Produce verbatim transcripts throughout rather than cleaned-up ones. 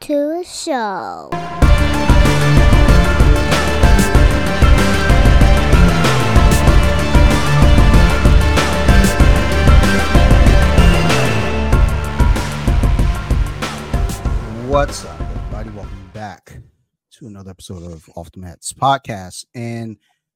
to a show. What's up, everybody? Welcome back to another episode of Off the Mats podcast. And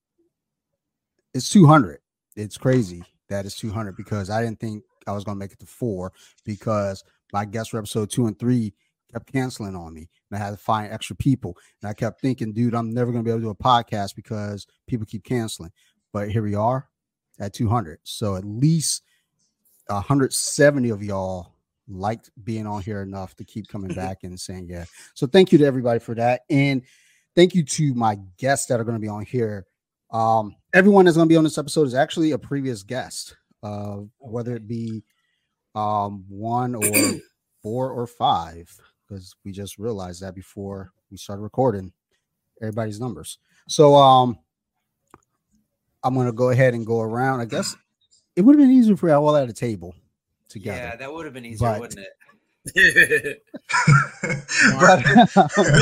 it's two hundred. It's crazy that it's two hundred because I didn't think I was going to make it to four because my guests for episode two and three kept canceling on me. And I had to find extra people. And I kept thinking, dude, I'm never going to be able to do a podcast because people keep canceling. But here we are at two hundred. So at least one hundred seventy of y'all liked being on here enough to keep coming back and saying yeah. So thank you to everybody for that, and thank you to my guests that are going to be on here. Um, everyone that's going to be on this episode is actually a previous guest, uh, whether it be um, one or four or five, because we just realized that before we started recording everybody's numbers. So um, I'm going to go ahead and go around. I guess it would have been easier for y'all all at a table together. Yeah, that would have been easier, but, wouldn't it? but,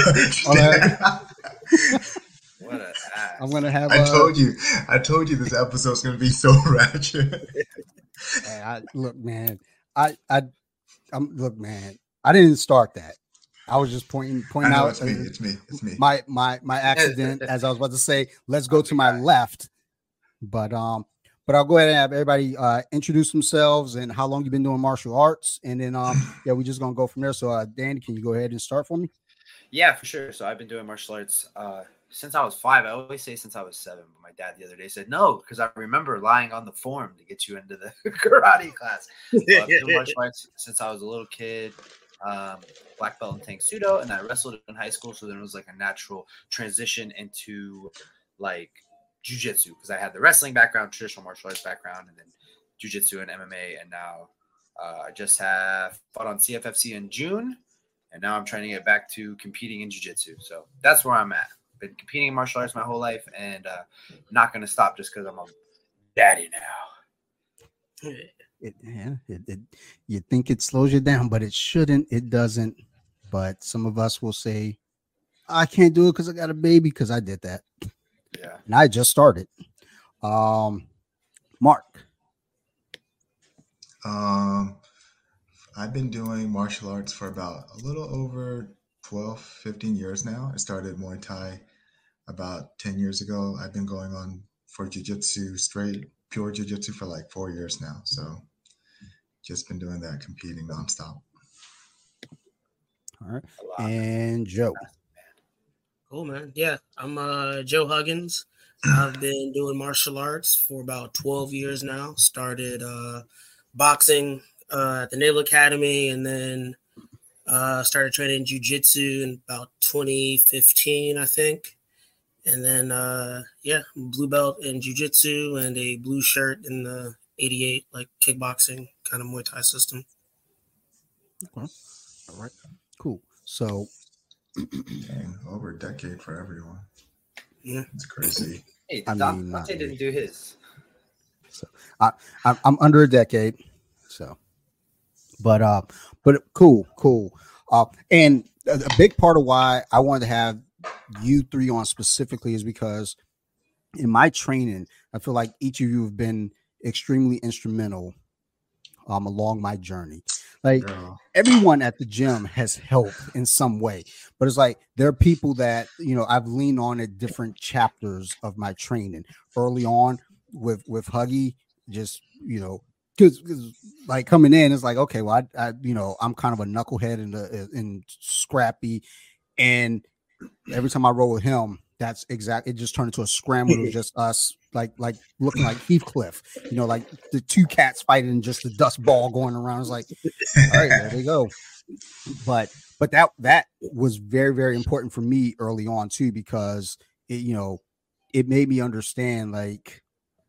um, what a ass. I'm gonna have. I uh, told you. I told you this episode's gonna be so ratchet. Hey, I, look, man. I, I, I'm look, man. I didn't start that. I was just pointing, I pointing know out. it's me. uh, It's me. It's me. My, my, my accident. As I was about to say, let's go to my left. But um, but I'll go ahead and have everybody uh introduce themselves and how long you've been doing martial arts, and then um, yeah, we're just gonna go from there. So, uh, Danny, can you go ahead and start for me? Yeah, for sure. So I've been doing martial arts uh, since I was five. I always say since I was seven, but my dad the other day said no, because I remember lying on the form to get you into the karate class. So I've been doing martial arts since I was a little kid. Um, black belt in Tang Sudo, and I wrestled in high school. So then it was like a natural transition into like jiu-jitsu, because I had the wrestling background, traditional martial arts background, and then jiu-jitsu and M M A. And now uh, I just have fought on C F F C in June, and now I'm trying to get back to competing in jiu-jitsu. So that's where I'm at. Been competing in martial arts my whole life, and uh, not going to stop just because I'm a daddy now. It, yeah, it, it, you think it slows you down, but it shouldn't. It doesn't. But some of us will say, I can't do it because I got a baby, because I did that. Yeah. And I just started. Um, Mark. Um, I've been doing martial arts for about a little over twelve, fifteen years now. I started Muay Thai about ten years ago. I've been going on for jiu-jitsu, straight, pure jiu-jitsu for like four years now. So just been doing that, competing nonstop. All right. And Joe. Cool, man. Yeah, I'm uh, Joe Huggins. I've been doing martial arts for about twelve years now. Started uh, boxing uh, at the Naval Academy, and then uh, started training jiu-jitsu in about twenty fifteen, I think. And then, uh, yeah, blue belt in jiu-jitsu and a blue shirt in the eighty-eight, like kickboxing kind of Muay Thai system. Okay. All right. Cool. So, Dang, over a decade for everyone. Yeah, it's crazy. Hey, I Dom, mean, Dante uh, didn't do his. so I, I I'm under a decade. So, but uh, but cool, cool. Uh, and a, a big part of why I wanted to have you three on specifically is because in my training, I feel like each of you have been extremely instrumental um along my journey. Like Girl. everyone at the gym has helped in some way, but it's like there are people that, you know, I've leaned on at different chapters of my training. Early on with with Huggy, just, you know, because like coming in, it's like, okay, well, I, I you know, I'm kind of a knucklehead and and scrappy, and every time I roll with him, that's exactly, it just turned into a scramble. It was just us, like like looking like Heathcliff, you know, like the two cats fighting and just the dust ball going around. It's like, all right, there they go. But but that that was very, very important for me early on too, because it, you know, it made me understand, like,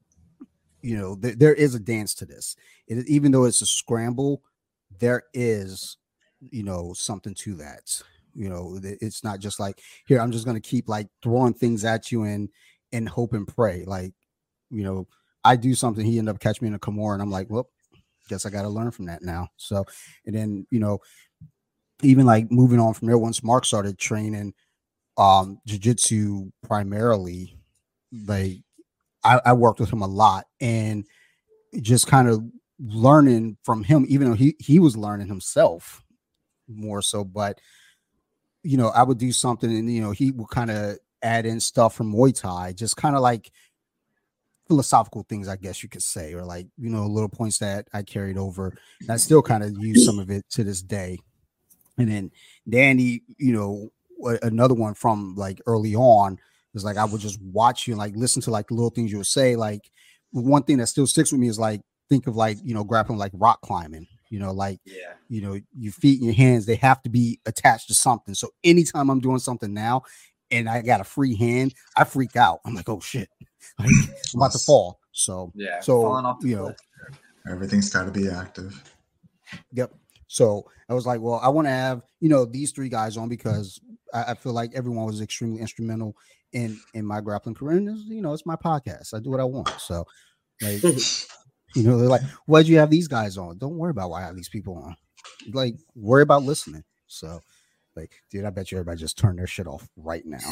you know, th- there is a dance to this. It, even though it's a scramble, there is, you know, something to that. You know, it's not just like, here, I'm just going to keep like throwing things at you and and hope and pray. Like, you know, I do something, he ended up catching me in a Kimura, and I'm like, well, guess I got to learn from that now. So, and then, you know, even like moving on from there, once Mark started training um jiu-jitsu primarily, like I, I worked with him a lot and just kind of learning from him, even though he he was learning himself more so. But you know, I would do something and you know, he would kind of add in stuff from Muay Thai, just kind of like philosophical things, I guess you could say, or like, you know, little points that I carried over. And I still kind of use some of it to this day. And then Danny, you know, another one from like early on is like I would just watch you and like listen to like the little things you would say. Like one thing that still sticks with me is like think of like, you know, grappling like rock climbing, you know, like yeah, you know, your feet and your hands, they have to be attached to something. So anytime I'm doing something now and I got a free hand, I freak out. I'm like, oh shit, like, I'm about to fall. So yeah, so falling off the you know, cliff. Everything's got to be active. Yep. So I was like, well, I want to have, you know, these three guys on because I, I feel like everyone was extremely instrumental in in my grappling career. And, you know, it's my podcast. I do what I want. So, like, you know, they're like, why'd you have these guys on? Don't worry about why I have these people on. Like, worry about listening. So, like, dude, I bet you everybody just turned their shit off right now.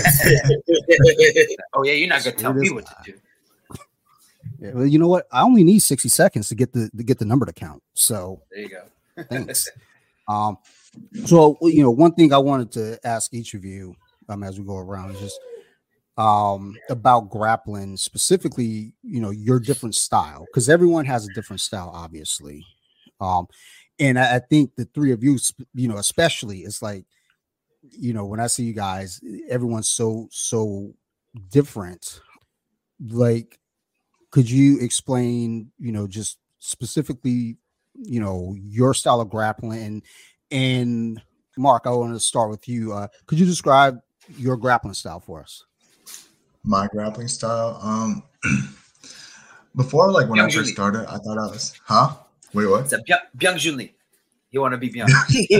Oh, yeah, you're not going to tell me what to do. Yeah, well, you know what? I only need sixty seconds to get the to get the number to count. So there you go. Thanks. Um, so you know, one thing I wanted to ask each of you, um, as we go around, is just um about grappling specifically. You know, your different style, because everyone has a different style, obviously. Um, and I, I think the three of you, you know, especially, it's like, you know, when I see you guys, everyone's so so different. Like, could you explain, you know, just specifically, you know, your style of grappling? And, and Mark, I want to start with you. Uh, could you describe your grappling style for us? My grappling style. Um, before, like when Byung I first Jun Lee. started, I thought I was, huh? Wait, what? It's a Byung, Byung Jun Lee. You want to be Byung?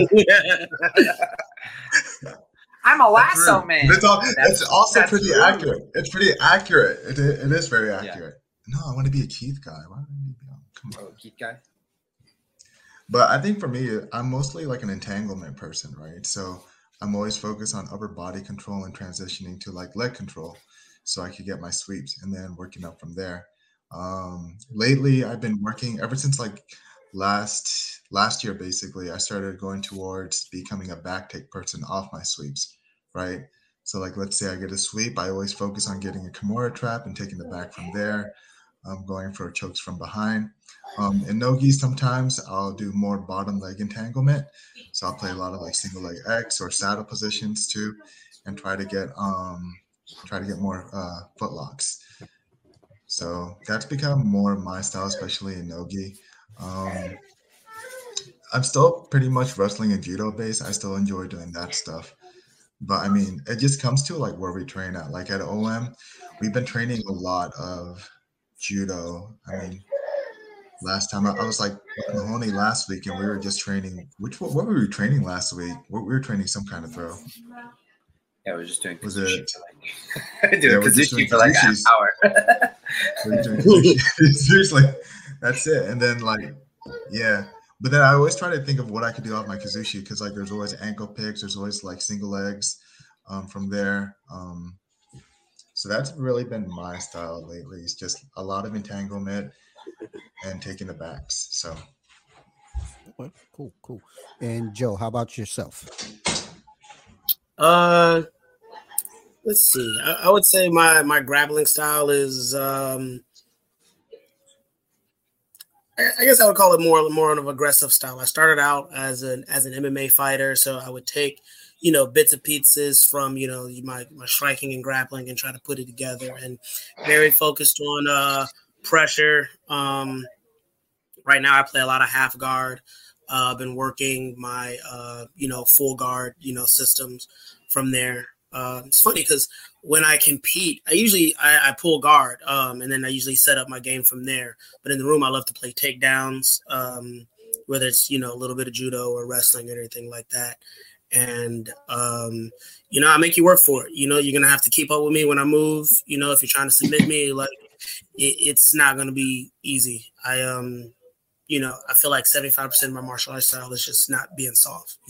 I'm a lasso True. man. It's, all, That's- it's also that's pretty rude. accurate. It's pretty accurate. It, it is very Yeah. accurate. No, I want to be a Keith guy. Why would I be Byung? Come on. Oh, Keith guy. But I think for me, I'm mostly like an entanglement person, right? So I'm always focused on upper body control and transitioning to like leg control so I could get my sweeps and then working up from there. Um, lately, I've been working ever since like last last year, basically, I started going towards becoming a back take person off my sweeps, right? So like, let's say I get a sweep, I always focus on getting a Kimura trap and taking the back from there. I'm going for chokes from behind. Um, in Nogi, sometimes I'll do more bottom leg entanglement. So I'll play a lot of like single leg X or saddle positions too, and try to get um try to get more uh, foot locks. So that's become more of my style, especially in Nogi. Um, I'm still pretty much wrestling and judo based. I still enjoy doing that stuff. But I mean, it just comes to like where we train at. Like at O M, we've been training a lot of judo. I mean, last time I, I was like with Mahoney last week, and we were just training. Which what, what were we training last week? We were training some kind of throw. Yeah, we're just doing Was Kazushi it- for like, doing Yeah, we're just Kazushi doing for like an Kazushis. hour. We're doing sushi. Seriously, that's it. And then like, yeah. But then I always try to think of what I could do off my Kazushi because like there's always ankle picks, there's always like single legs um, from there. Um, so that's really been my style lately. It's just a lot of entanglement and taking the backs. So Okay, cool, cool. And Joe, how about yourself? Uh, let's see. I, I would say my my grappling style is um, I, I guess I would call it more more of an aggressive style. I started out as an as an M M A fighter, so I would take you know bits and pieces from you know my my striking and grappling and try to put it together. And very focused on uh pressure. Um, right now I play a lot of half guard. Uh, I've been working my, uh, you know, full guard, you know, systems from there. Uh, it's funny because when I compete, I usually I, I pull guard, um, and then I usually set up my game from there. But in the room, I love to play takedowns, um, whether it's you know a little bit of judo or wrestling or anything like that. And um, you know, I make you work for it. You know, you're gonna have to keep up with me when I move. You know, if you're trying to submit me, like it, it's not gonna be easy. I um. You know, I feel like seventy-five percent of my martial arts style is just not being soft, you know?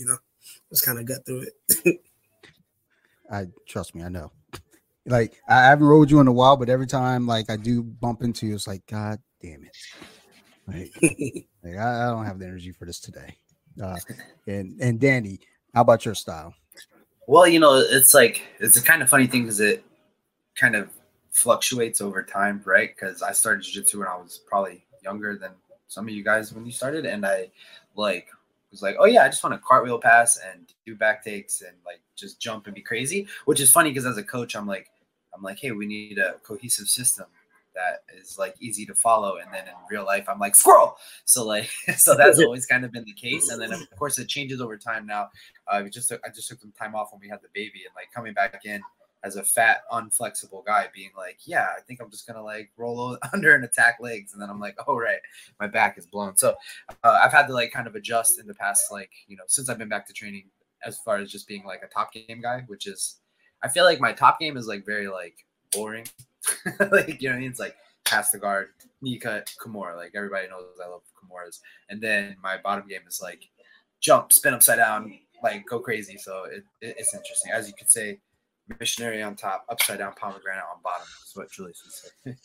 just kind of got through it. I trust me, I know. Like I haven't rode you in a while, but every time like I do bump into you, it's like, God damn it. Like, like I, I don't have the energy for this today. Uh, and and Danny, how about your style? Well, you know, it's like it's a kind of funny thing because it kind of fluctuates over time, right? Because I started jiu-jitsu when I was probably younger than some of you guys when you started, and I like was like, oh yeah, I just want to cartwheel pass and do back takes and like just jump and be crazy. Which is funny because as a coach, I'm like, I'm like, hey, we need a cohesive system that is like easy to follow. And then in real life, I'm like squirrel. So like, so that's always kind of been the case. And then of course it changes over time. Now, uh, we just took, I just took some time off when we had the baby, and like coming back in as a fat, unflexible guy, being like, yeah, I think I'm just gonna like roll under and attack legs. And then I'm like, oh right, my back is blown. So uh, I've had to like kind of adjust in the past, like you know, since I've been back to training, as far as just being like a top game guy, which is, I feel like my top game is like very like boring. Like, you know what I mean? It's like pass the guard, knee cut, Kimura. Like everybody knows I love Kimuras. And then my bottom game is like jump, spin upside down, like go crazy. So it, it, it's interesting. As you could say, missionary on top, upside down pomegranate on bottom. That's what Julius would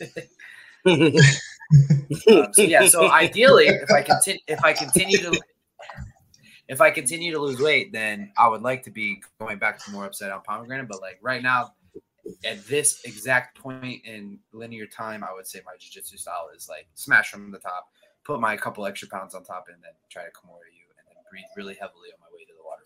say. um, so yeah, so ideally, if I continue, if I continue to, if I continue to lose weight, then I would like to be going back to more upside down pomegranate. But like right now, at this exact point in linear time, I would say my jiu-jitsu style is like smash from the top, put my couple extra pounds on top, and then try to Kimura you, and then breathe really heavily on my way to the water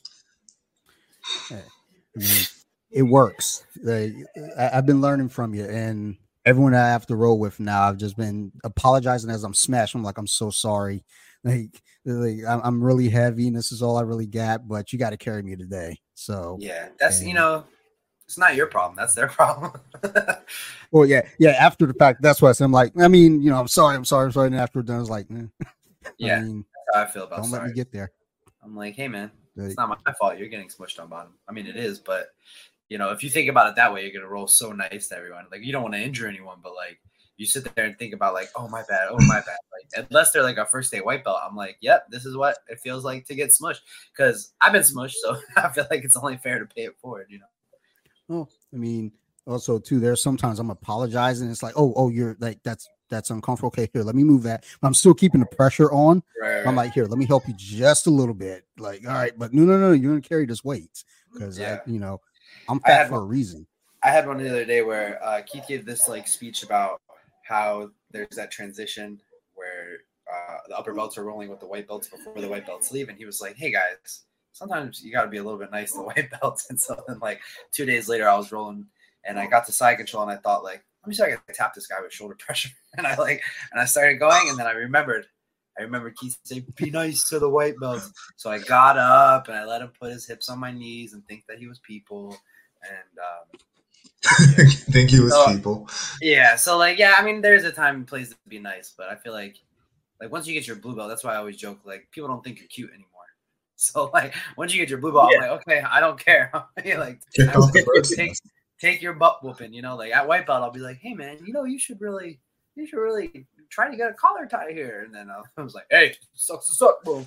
fountain. I mean, it works. Like, I, I've been learning from you, and everyone I have to roll with now, I've just been apologizing as I'm smashed. I'm like, I'm so sorry. Like, like I'm, I'm really heavy, and this is all I really got, but you got to carry me today. So yeah, that's and, you know. It's not your problem. That's their problem. Well, yeah, yeah. After the fact, that's what I said. I'm like, I mean, you know, I'm sorry, I'm sorry, I'm sorry. And after we're done, it's like, eh. yeah, I mean, that's how I feel about. Don't sorry. let me get there. I'm like, hey, man, Like, it's not my fault. You're getting smushed on bottom. I mean, it is, but you know, if you think about it that way, you're gonna roll so nice to everyone. Like, you don't want to injure anyone, but like, you sit there and think about like, oh my bad, oh my bad. Like, unless they're like a first day white belt, I'm like, yep, this is what it feels like to get smushed. Because I've been smushed, so I feel like it's only fair to pay it forward, you know. Oh, I mean, also too, there's sometimes I'm apologizing. It's like, oh, oh, you're like, that's that's uncomfortable. Okay, here, let me move that. But I'm still keeping the pressure on. Right, right. I'm like, here, let me help you just a little bit. Like, all right, but no, no, no, you're gonna carry this weight because Yeah. I, you know, I'm I fat had for a one- reason. I had one the other day where uh, Keith gave this like speech about how there's that transition where uh, the upper belts are rolling with the white belts before the white belts leave, and he was like, "Hey guys, sometimes you got to be a little bit nice to white belts." And so then, like two days later, I was rolling, and I got to side control, and I thought, like, let me see if I can tap this guy with shoulder pressure, and I like, and I started going, and then I remembered. I remember Keith saying, "Be nice to the white belts." So I got up and I let him put his hips on my knees and think that he was people, and. Um, Think you was So- people. Yeah, so like, yeah, I mean, there's a time and place to be nice, but I feel like, like once you get your blue belt, that's why I always joke, like people don't think you're cute anymore. So like, once you get your blue belt, I'm like, okay, I don't care. You're like, Take off the bird's take, nest. take your butt whooping, you know. Like at white belt, I'll be like, hey man, you know, you should really, you should really try to get a collar tie here. And then I was like, hey, sucks to suck, bro.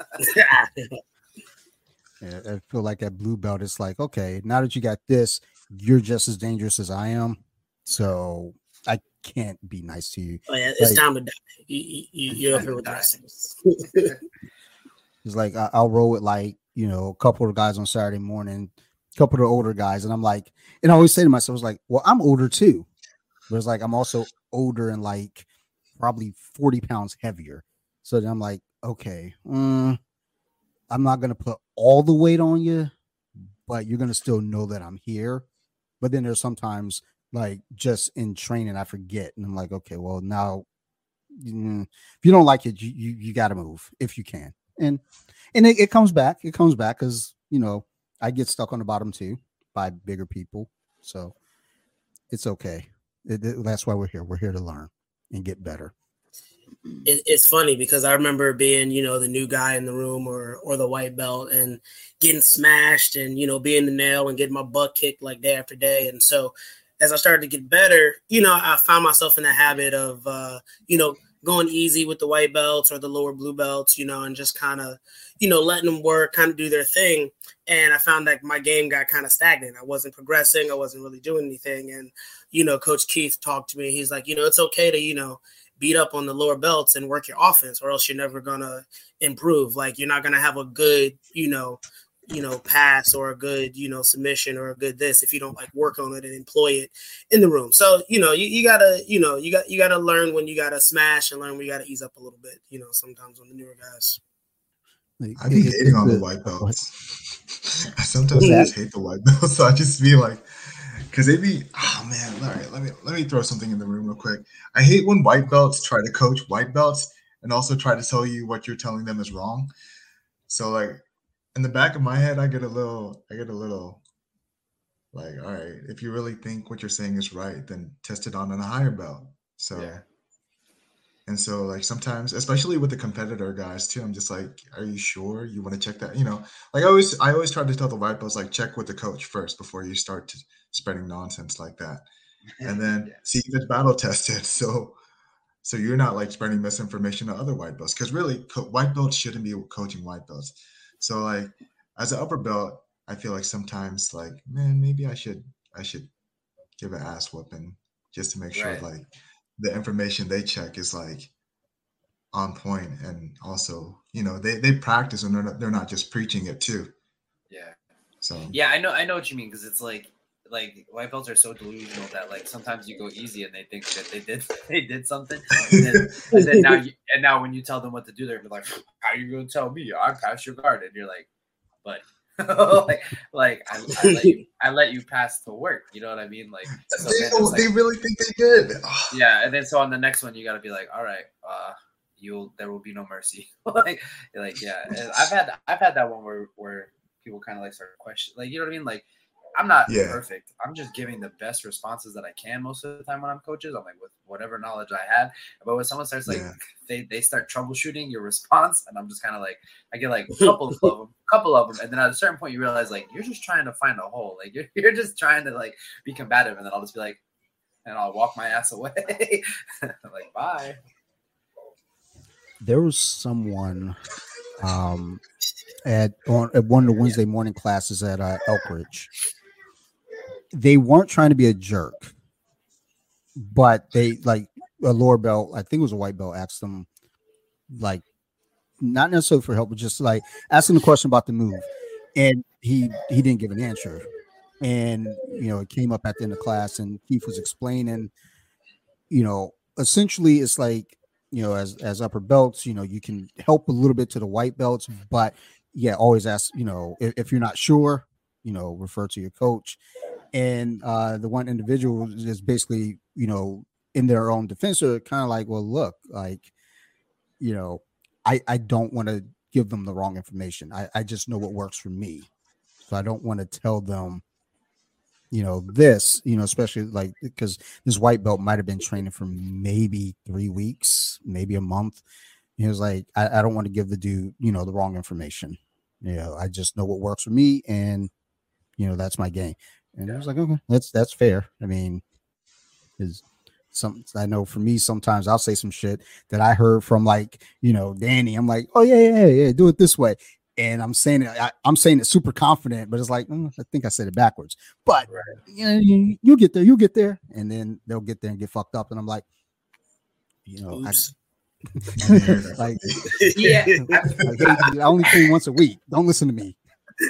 Yeah, I feel like at blue belt, it's like, okay, now that you got this, you're just as dangerous as I am. So I can't be nice to you. Oh, yeah, it's Like- time to die. You, you, you're up here with the rest of us. It's like I, I'll roll with like, you know, a couple of guys on Saturday morning, a couple of the older guys. And I'm like, and I always say to myself, it's like, well, I'm older too. But it's like, I'm also older and like probably forty pounds heavier. So then I'm like, okay, mm, I'm not going to put all the weight on you, but you're going to still know that I'm here. But then there's sometimes like just in training, I forget. And I'm like, okay, well now, mm, if you don't like it, you, you, you got to move if you can. And, and it, it comes back, it comes back. Cause you know, I get stuck on the bottom too by bigger people. So it's okay. It, it- that's why we're here. We're here to learn and get better. It, it's funny because I remember being, you know, the new guy in the room or or the white belt and getting smashed and, you know, being the nail and getting my butt kicked like day after day. And so as I started to get better, you know, I found myself in the habit of, uh, you know, going easy with the white belts or the lower blue belts, you know, and just kind of, you know, letting them work, kind of do their thing. And I found that my game got kind of stagnant. I wasn't progressing. I wasn't really doing anything. And, you know, Coach Keith talked to me. He's like, you know, it's okay to, you know, beat up on the lower belts and work your offense, or else you're never going to improve. Like, you're not going to have a good, you know, you know, pass or a good, you know, submission or a good this if you don't like work on it and employ it in the room. So, you know, you, you gotta, you know, you got, you gotta learn when you gotta smash and learn when you gotta ease up a little bit, you know, sometimes on the newer guys. I be hating on the white belts. I sometimes I just hate the white belts. So I just be like, cause they be, oh man, all right, let me, let me throw something in the room real quick. I hate when white belts try to coach white belts and also try to tell you what you're telling them is wrong. So like, in the back of my head, I get a little, I get a little like, all right, if you really think what you're saying is right, then test it on, on a higher belt. So, Yeah. and so like sometimes, especially with the competitor guys too, I'm just like, are you sure you want to check that? You know, like I always, I always try to tell the white belts, like check with the coach first before you start to spreading nonsense like that. And then Yeah. see if it's battle tested. So, so you're not like spreading misinformation to other white belts, because really co- white belts shouldn't be coaching white belts. So like as an upper belt, I feel like sometimes like, man, maybe I should I should give an ass whooping just to make sure Right. like the information they check is like on point, and also, you know, they, they practice and they're not, they're not just preaching it too. Yeah. So Yeah, I know I know what you mean, because it's like like white belts are so delusional that like sometimes you go easy and they think that they did they did something, and then, and then now you and now when you tell them what to do, they're like, how are you gonna tell me? I passed your guard, and you're like, buddy, like like I, I let you I let you pass to work, you know what I mean? Like, so they, then it's they like, really think they did. yeah, and then so on the next one you got to be like, all right, uh you'll there will be no mercy. like like yeah, and I've had I've had that one where where people kind of like start question, like, you know what I mean? Like, I'm not Yeah. perfect. I'm just giving the best responses that I can most of the time when I'm coaches. I'm like, with whatever knowledge I have. But when someone starts like Yeah. they, they start troubleshooting your response, and I'm just kind of like, I get like a couple of them, couple of them, and then at a certain point you realize like you're just trying to find a hole. Like you're you're just trying to like be combative, and then I'll just be like, and I'll walk my ass away. Like, bye. There was someone um, at on at one of the Wednesday morning classes at uh, Elkridge. They weren't trying to be a jerk, but they like a lower belt, I think it was a white belt, asked them like not necessarily for help, but just like asking the question about the move, and he he didn't give an answer. And you know, it came up at the end of class, and Keith was explaining, you know, essentially it's like, you know, as as upper belts, you know, you can help a little bit to the white belts, but yeah, always ask, you know, if, if you're not sure, you know, refer to your coach. And uh, the one individual is basically, you know, in their own defense, are kind of like, well, look, like, you know, I, I don't want to give them the wrong information. I, I just know what works for me. So I don't want to tell them, you know, this, you know, especially like because this white belt might have been training for maybe three weeks, maybe a month. He was like, I, I don't want to give the dude, you know, the wrong information. You know, I just know what works for me, and you know, that's my game. And Yeah. I was like, okay, that's that's fair. I mean, is some I know for me, sometimes I'll say some shit that I heard from like, you know, Danny. I'm like, oh yeah, yeah, yeah, do it this way. And I'm saying it, I, I'm saying it super confident, but it's like, mm, I think I said it backwards. But Right. you know, you, you'll get there, you'll get there, and then they'll get there and get fucked up. And I'm like, you know, I, like, Yeah. like, hey, I only train once a week. Don't listen to me.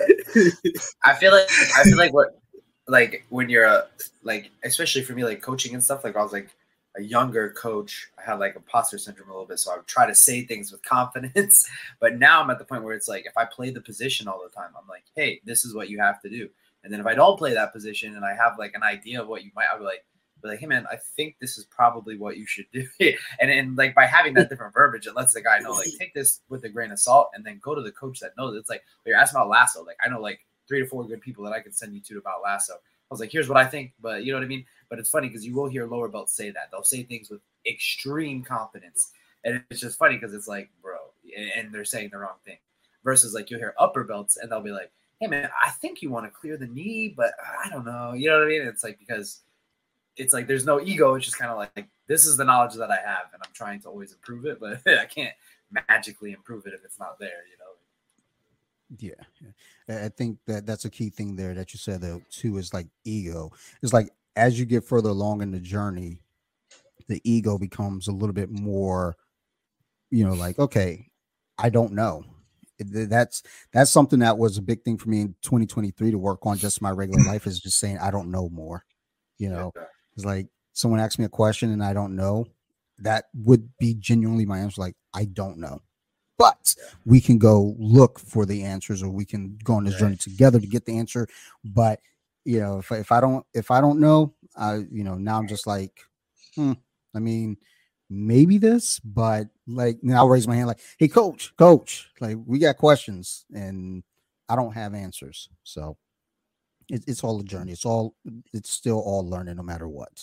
I feel like I feel like what like when you're a like especially for me, like coaching and stuff, like I was like a younger coach, I had like imposter syndrome a little bit, so I would try to say things with confidence. But now I'm at the point where it's like if I play the position all the time, I'm like, hey, this is what you have to do. And then if I don't play that position and I have like an idea of what you might, I'll be like, be like, hey man, I think this is probably what you should do. and and like by having that different verbiage, it lets the guy know, like, take this with a grain of salt, and then go to the coach that knows. It's like, well, you're asking about lasso. Like I know like three to four good people that I could send you to about lasso. I was like, here's what I think, but you know what I mean? But it's funny because you will hear lower belts say that. They'll say things with extreme confidence. And it's just funny because it's like, bro, and they're saying the wrong thing. Versus like you'll hear upper belts and they'll be like, hey man, I think you want to clear the knee, but I don't know. You know what I mean? It's like because it's like there's no ego. It's just kind of like, this is the knowledge that I have, and I'm trying to always improve it, but I can't magically improve it if it's not there, you know? Yeah. I think that that's a key thing there that you said, though, too, is like ego. It's like as you get further along in the journey, the ego becomes a little bit more, you know, like, okay, I don't know. That's that's something that was a big thing for me in twenty twenty-three to work on just my regular life, is just saying I don't know more. You know, it's like someone asks me a question and I don't know. That would be genuinely my answer. Like, I don't know. But we can go look for the answers, or we can go on this journey together to get the answer. But, you know, if, if I don't, if I don't know, I, you know, now I'm just like, hmm, I mean, maybe this, but like, now I'll raise my hand like, hey, coach, coach, like, we got questions and I don't have answers. So it, it's all a journey. It's all, it's still all learning no matter what.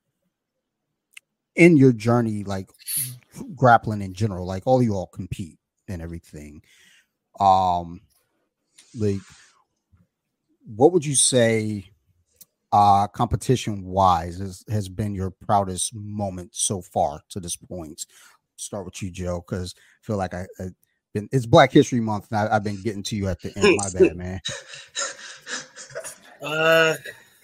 In your journey, like grappling in general, like all you all compete and everything. Um, like, what would you say, uh, competition wise, is, has been your proudest moment so far to this point? Start with you, Joe, because I feel like I, I been it's Black History Month, and I, I've been getting to you at the end. My bad, man. Uh,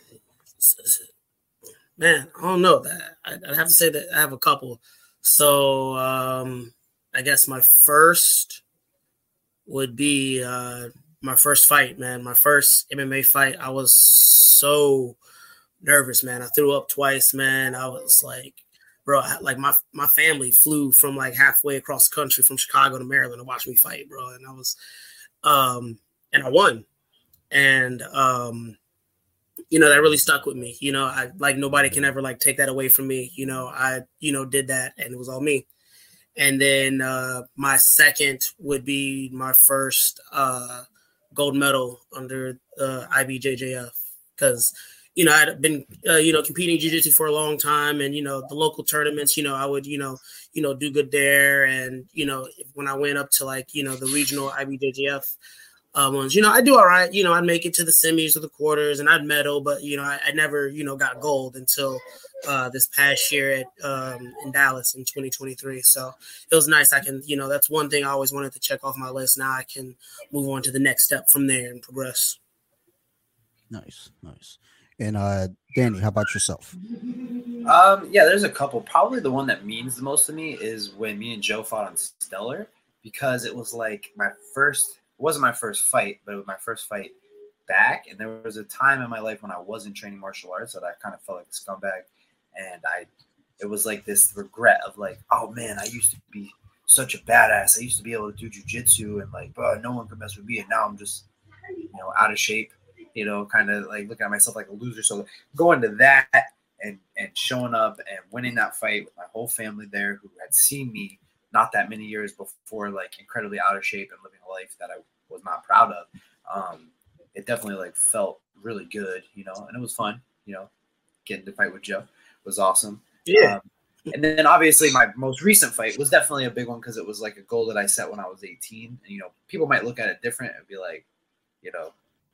man, I don't know that. I'd have to say that I have a couple. So, um, I guess my first would be uh, my first fight, man. My first M M A fight. I was so nervous, man. I threw up twice, man. I was like, bro, I, like my my family flew from like halfway across the country from Chicago to Maryland to watch me fight, bro. And I was, um, and I won. And, um, you know, that really stuck with me. You know, I like nobody can ever like take that away from me. You know, I, you know, did that and it was all me. And then uh, my second would be my first uh, gold medal under uh, I B J J F, because, you know, I'd been, uh, you know, competing jiu-jitsu for a long time, and, you know, the local tournaments, you know, I would, you know, you know, do good there. And, you know, when I went up to like, you know, the regional I B J J F uh, ones, you know, I'd do all right. You know, I'd make it to the semis or the quarters and I'd medal, but, you know, I, I never, you know, got gold until uh, this past year at um, in Dallas in twenty twenty-three. So it was nice. I can, you know, that's one thing I always wanted to check off my list. Now I can move on to the next step from there and progress. Nice, nice. And uh, Danny, how about yourself? Um, yeah, there's a couple. Probably the one that means the most to me is when me and Joe fought on Stellar, because it was like my first, it wasn't my first fight, but it was my first fight back. And there was a time in my life when I wasn't training martial arts that I kind of felt like a scumbag. And I, it was like this regret of like, oh man, I used to be such a badass. I used to be able to do jujitsu and like, bro, no one could mess with me. And now I'm just, you know, out of shape, you know, kind of like looking at myself like a loser. So going to that and, and showing up and winning that fight with my whole family there, who had seen me not that many years before, like incredibly out of shape and living a life that I was not proud of. Um, it definitely like felt really good, you know, and it was fun, you know, getting to fight with Joe was awesome. Yeah. Um, and then obviously my most recent fight was definitely a big one, because it was like a goal that I set when I was eighteen. And, you know, people might look at it different and be like, you know,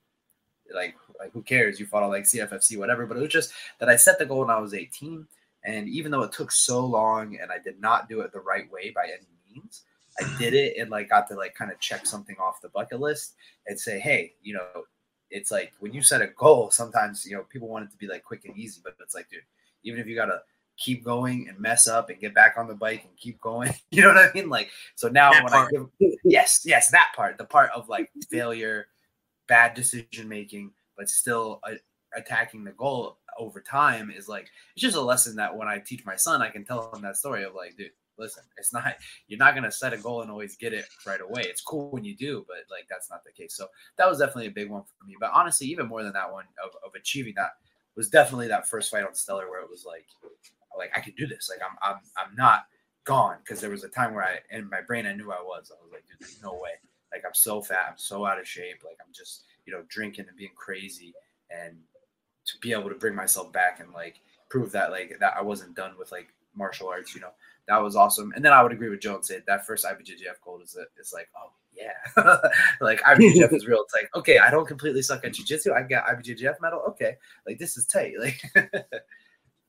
like, like who cares? You fought all like C F F C, whatever. But it was just that I set the goal when I was eighteen. And even though it took so long and I did not do it the right way by any means, I did it and like got to like kind of check something off the bucket list and say, hey, you know, it's like when you set a goal, sometimes, you know, people want it to be like quick and easy, but it's like, dude, even if you got to keep going and mess up and get back on the bike and keep going, you know what I mean? Like, so now that when part. I give, yes, yes, that part, the part of like failure, bad decision making, but still uh, attacking the goal over time is like, it's just a lesson that when I teach my son, I can tell him that story of like, dude, listen, it's not, you're not going to set a goal and always get it right away. It's cool when you do, but like, that's not the case. So that was definitely a big one for me. But honestly, even more than that one of, of achieving that was definitely that first fight on Stellar, where it was like, like, I could do this. Like, I'm, I'm, I'm not gone. Cause there was a time where I, in my brain, I knew I was, I was like, dude, there's no way. Like, I'm so fat. I'm so out of shape. Like, I'm just, you know, drinking and being crazy. And to be able to bring myself back and like prove that, like, that I wasn't done with like martial arts, you know, that was awesome. And then I would agree with Joe and say that first I B J J F gold is, it's like, oh yeah, like I B J J F is real. It's like, okay, I don't completely suck at jiu-jitsu. I got I B J J F medal. Okay. Like, this is tight. Like,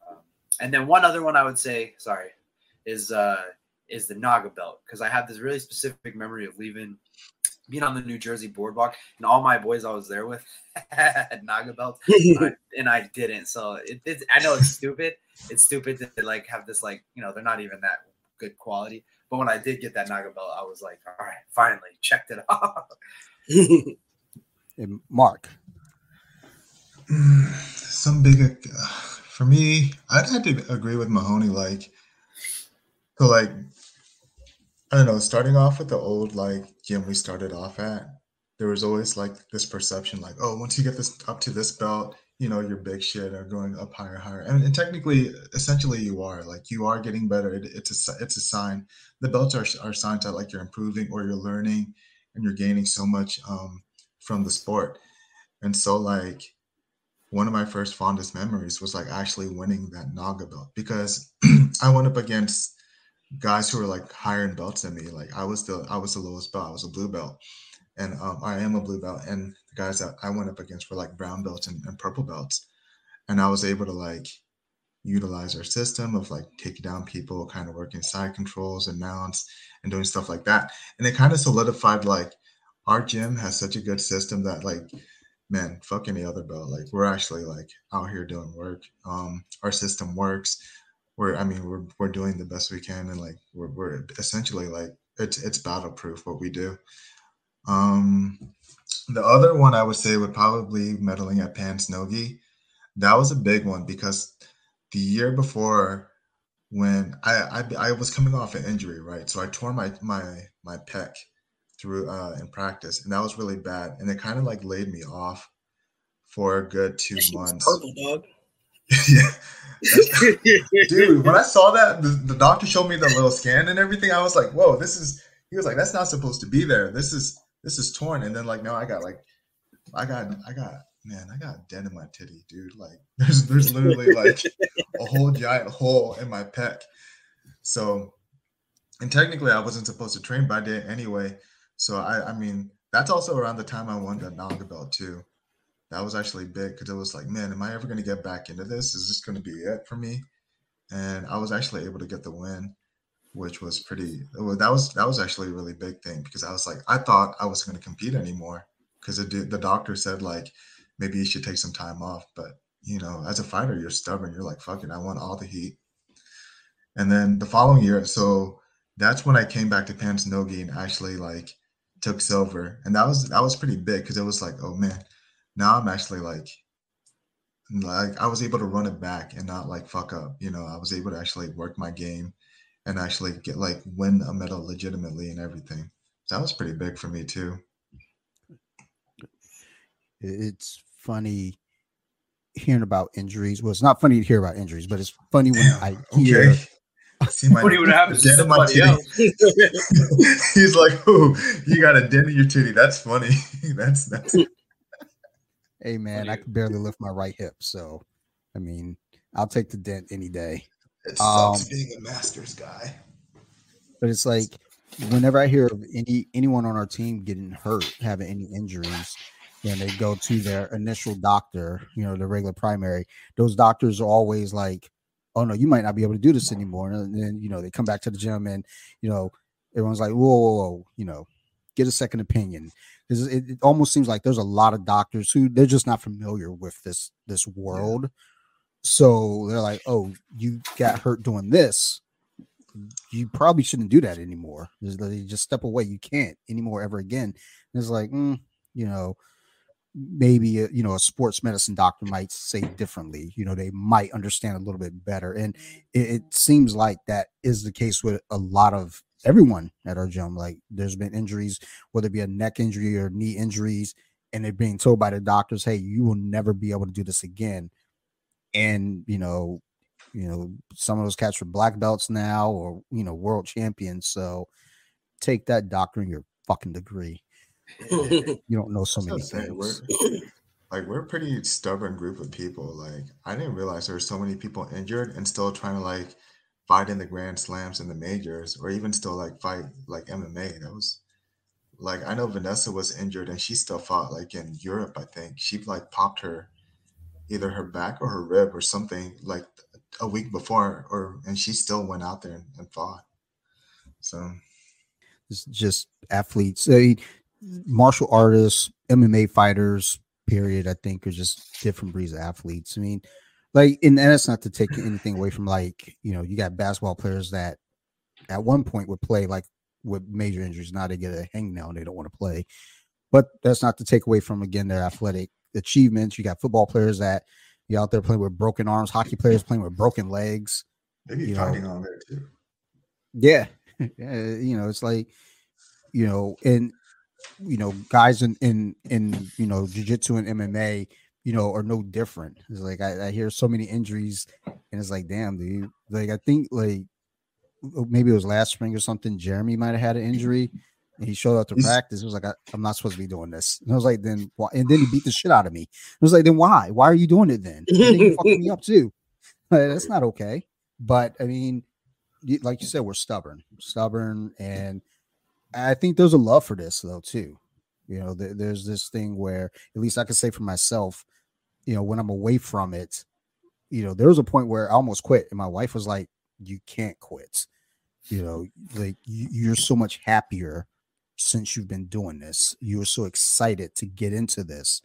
and then one other one I would say, sorry, is uh, is the Naga belt, because I have this really specific memory of leaving, being on the New Jersey boardwalk, and all my boys I was there with had Naga belts, and, I, and I didn't. So it, it's, I know it's stupid. It's stupid to like have this, like, you know, they're not even that good quality. But when I did get that Naga belt, I was like, all right, finally checked it off. And Mark, some big uh, for me, I'd have to agree with Mahoney. Like, so like, I don't know, starting off with the old like gym we started off at, there was always like this perception, like, oh, once you get this up to this belt, you know, you're big shit, or going up higher, higher. And, and technically, essentially, you are like you are getting better. It, it's a it's a sign. The belts are are signs that like you're improving or you're learning, and you're gaining so much um, from the sport. And so like one of my first fondest memories was like actually winning that Naga belt, because I went up against guys who were like higher in belts than me. Like I was the I was the lowest belt. I was a blue belt, and um, I am a blue belt. And the guys that I went up against were like brown belts and, and purple belts. And I was able to like utilize our system of like taking down people, kind of working side controls and mounts and doing stuff like that. And it kind of solidified like our gym has such a good system that like, man, fuck any other belt. Like we're actually like out here doing work. Um, our system works. We're, I mean, we're we're doing the best we can, and like we're we're essentially like it's it's battle proof what we do. Um, the other one I would say would probably medaling at Pans Nogi. That was a big one because the year before, when I I, I was coming off an injury, right? So I tore my my my pec through uh, in practice, and that was really bad, and it kind of like laid me off for a good two months. Purple, dog. Yeah. Dude, when I saw that, the, the doctor showed me the little scan and everything. I was like, whoa, this is, he was like, that's not supposed to be there. This is, this is torn. And then like, no, I got like, I got, I got, man, I got a dent in my titty, dude. Like there's, there's literally like a whole giant hole in my pec. So, and technically I wasn't supposed to train, but I did anyway. So I, I mean, that's also around the time I won the Naga belt too. That was actually big because it was like, man, am I ever going to get back into this? Is this going to be it for me? And I was actually able to get the win, which was pretty, that was, that was actually a really big thing, because I was like, I thought I wasn't going to compete anymore, because the doctor said like, maybe you should take some time off. But, you know, as a fighter, you're stubborn. You're like, fuck it, I want all the heat. And then the following year, so that's when I came back to Pans Nogi and actually like took silver. And that was, that was pretty big, because it was like, oh man, now I'm actually like, like I was able to run it back and not like fuck up. You know, I was able to actually work my game and actually get like win a medal legitimately and everything. So that was pretty big for me too. It's funny hearing about injuries. Well, it's not funny to hear about injuries, but it's funny when Damn, I hear. Okay. See my Funny what happens to dent in my somebody titty. else. He's like, "Oh, you got a dent in your titty." That's funny. that's that's. Hey man, I can barely lift my right hip, so I mean, I'll take the dent any day. It sucks Um, being a Masters guy. But it's like whenever I hear of any anyone on our team getting hurt, having any injuries, and they go to their initial doctor, you know, the regular primary, those doctors are always like, oh no, you might not be able to do this anymore. And then, you know, they come back to the gym and, you know, everyone's like, whoa, whoa, whoa, you know, get a second opinion. Because it, it almost seems like there's a lot of doctors who they're just not familiar with this, this world. Yeah. So they're like, oh, you got hurt doing this. You probably shouldn't do that anymore. You just step away. You can't anymore ever again. And it's like, mm, you know, maybe a, you know, a sports medicine doctor might say differently. You know, they might understand a little bit better. And it, it seems like that is the case with a lot of everyone at our gym. Like there's been injuries, whether it be a neck injury or knee injuries, and they're being told by the doctors, hey, you will never be able to do this again. And, you know, you know, some of those cats are black belts now or, you know, world champions. So take that doctor in your fucking degree. You don't know so many say, things. We're, like we're a pretty stubborn group of people. Like I didn't realize there were so many people injured and still trying to like fight in the grand slams and the majors, or even still like fight like M M A. That was like, I know Vanessa was injured and she still fought like in Europe. I think she like popped her either her back or her rib or something like a week before, or and she still went out there and, and fought. So it's just athletes, uh, martial artists, M M A fighters, period. I think are just different breeds of athletes. I mean, like, and that's not to take anything away from, like, you know, you got basketball players that at one point would play like with major injuries. Now they get a hangnail and they don't want to play. But that's not to take away from, again, their athletic achievements. You got football players that you out there playing with broken arms, hockey players playing with broken legs. Maybe fighting know. on there too. Yeah. yeah. You know, it's like, you know, and, you know, guys in, in, in you know, jiu-jitsu and M M A, you know, are no different. It's like, I, I hear so many injuries and it's like, damn, dude. Like, I think, like, maybe it was last spring or something, Jeremy might have had an injury. And he showed up to He's, practice. It was like, I, I'm not supposed to be doing this. And I was like, then why? And then he beat the shit out of me. It was like, then why? Why are you doing it then? And then you fucking me up too. Like, that's not okay. But I mean, like you said, we're stubborn, stubborn. And I think there's a love for this though, too. You know, th- there's this thing where, at least I can say for myself, you know, when I'm away from it, you know, there was a point where I almost quit. And my wife was like, you can't quit. You know, like you, you're so much happier since you've been doing this. You were so excited to get into this,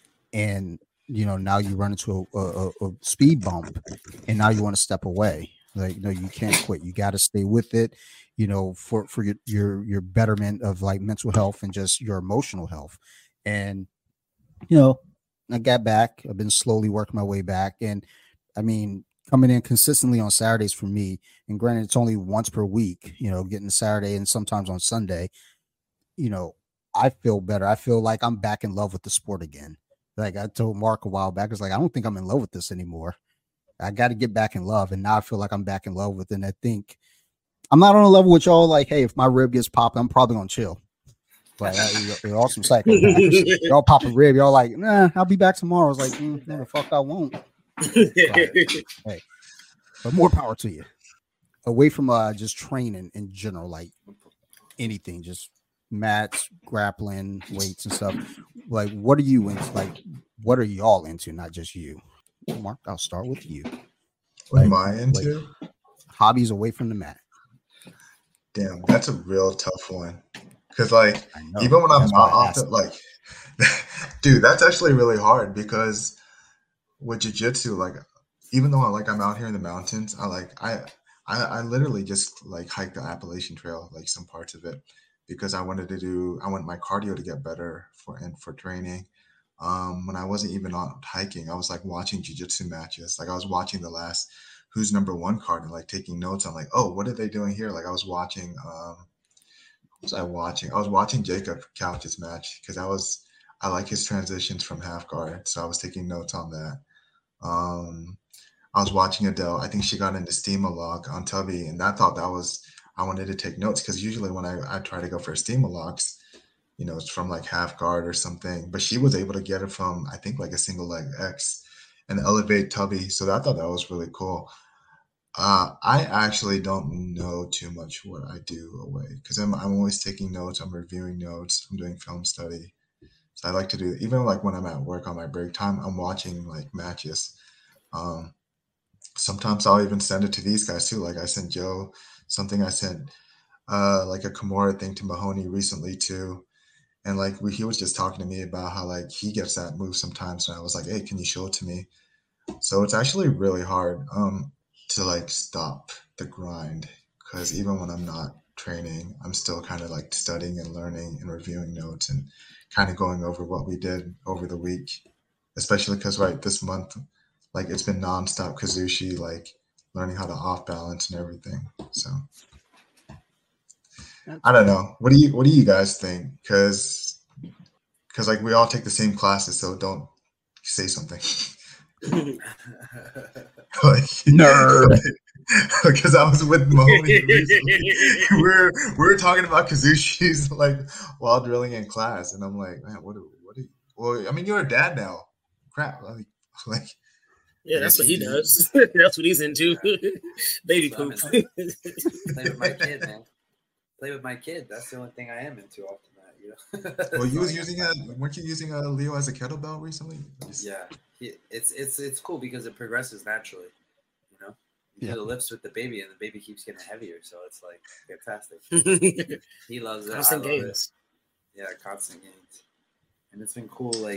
and you know, now you run into a, a, a speed bump and now you want to step away. Like, no, you can't quit. You got to stay with it, you know, for for your, your your betterment of like mental health and just your emotional health. And you know, I got back. I've been slowly working my way back, and I mean, coming in consistently on Saturdays for me, and granted it's only once per week, you know, getting Saturday and sometimes on Sunday, you know, I feel better. I feel like I'm back in love with the sport again. Like I told Mark a while back, it's like, I don't think I'm in love with this anymore. I got to get back in love. And now I feel like I'm back in love with it. And I think I'm not on a level with y'all. Like, hey, if my rib gets popped, I'm probably going to chill. But uh, you're, you're awesome psychopaths. Y'all pop a rib. Y'all like, nah, I'll be back tomorrow. I was like, mm, no, the fuck I won't. But, hey, but more power to you. Away from uh, just training in general, like anything, just mats, grappling, weights, and stuff. Like, what are you into? Like, what are y'all into? Not just you, Mark. I'll start with you. What like, am I into? Like, hobbies away from the mat. Damn, that's a real tough one. Because, like, even when I'm not off it, like, dude, that's actually really hard because with jiu-jitsu, like, even though like I'm out here in the mountains, I like I, I I literally just like hike the Appalachian Trail, like some parts of it, because I wanted to do I want my cardio to get better for and for training. Um, when I wasn't even out hiking, I was like watching jiu-jitsu matches. Like I was watching the last Who's Number One card and like taking notes on like, oh, what are they doing here? Like I was watching. Um, what was I watching? I was watching Jacob Couch's match because I was I like his transitions from half guard, so I was taking notes on that. Um, I was watching Adele. I think she got into Steam lock on Tubby, and I thought that was I wanted to take notes because usually when I, I try to go for Steam locks, you know, it's from like half guard or something. But she was able to get it from I think like a single leg X and elevate Tubby. So I thought that was really cool. Uh, I actually don't know too much what I do away because I'm I'm always taking notes. I'm reviewing notes. I'm doing film study. So I like to do even like when I'm at work on my break time, I'm watching like matches. Um, sometimes I'll even send it to these guys too. Like I sent Joe something. I sent uh, like a Kimura thing to Mahoney recently too. And like we, he was just talking to me about how like he gets that move sometimes. And I was like, hey, can you show it to me? So it's actually really hard um, to like stop the grind because even when I'm not training, I'm still kind of like studying and learning and reviewing notes and kind of going over what we did over the week, especially because right this month, like it's been nonstop Kazushi, like learning how to off balance and everything. So I don't know. What do you What do you guys think? Because because like we all take the same classes, so don't say something. like, Nerd. Because I was with Mahoney recently. we're we're talking about Kazushi's like while drilling in class, and I'm like, man, what do what do you? Well, I mean, you're a dad now. Crap, like, like yeah, that's what he do. does. That's what he's into. Baby so poop. Play with my kid, man. Play with my kid. That's the only thing I am into often. That you know. Well, you was using a. Weren't you using a Leo as a kettlebell recently? Yeah, he, it's it's it's cool because it progresses naturally. You know, You Yeah. do the lifts with the baby, and the baby keeps getting heavier. So it's like fantastic. He loves it. Constant I love gains. it. Yeah, constant gains. And it's been cool. Like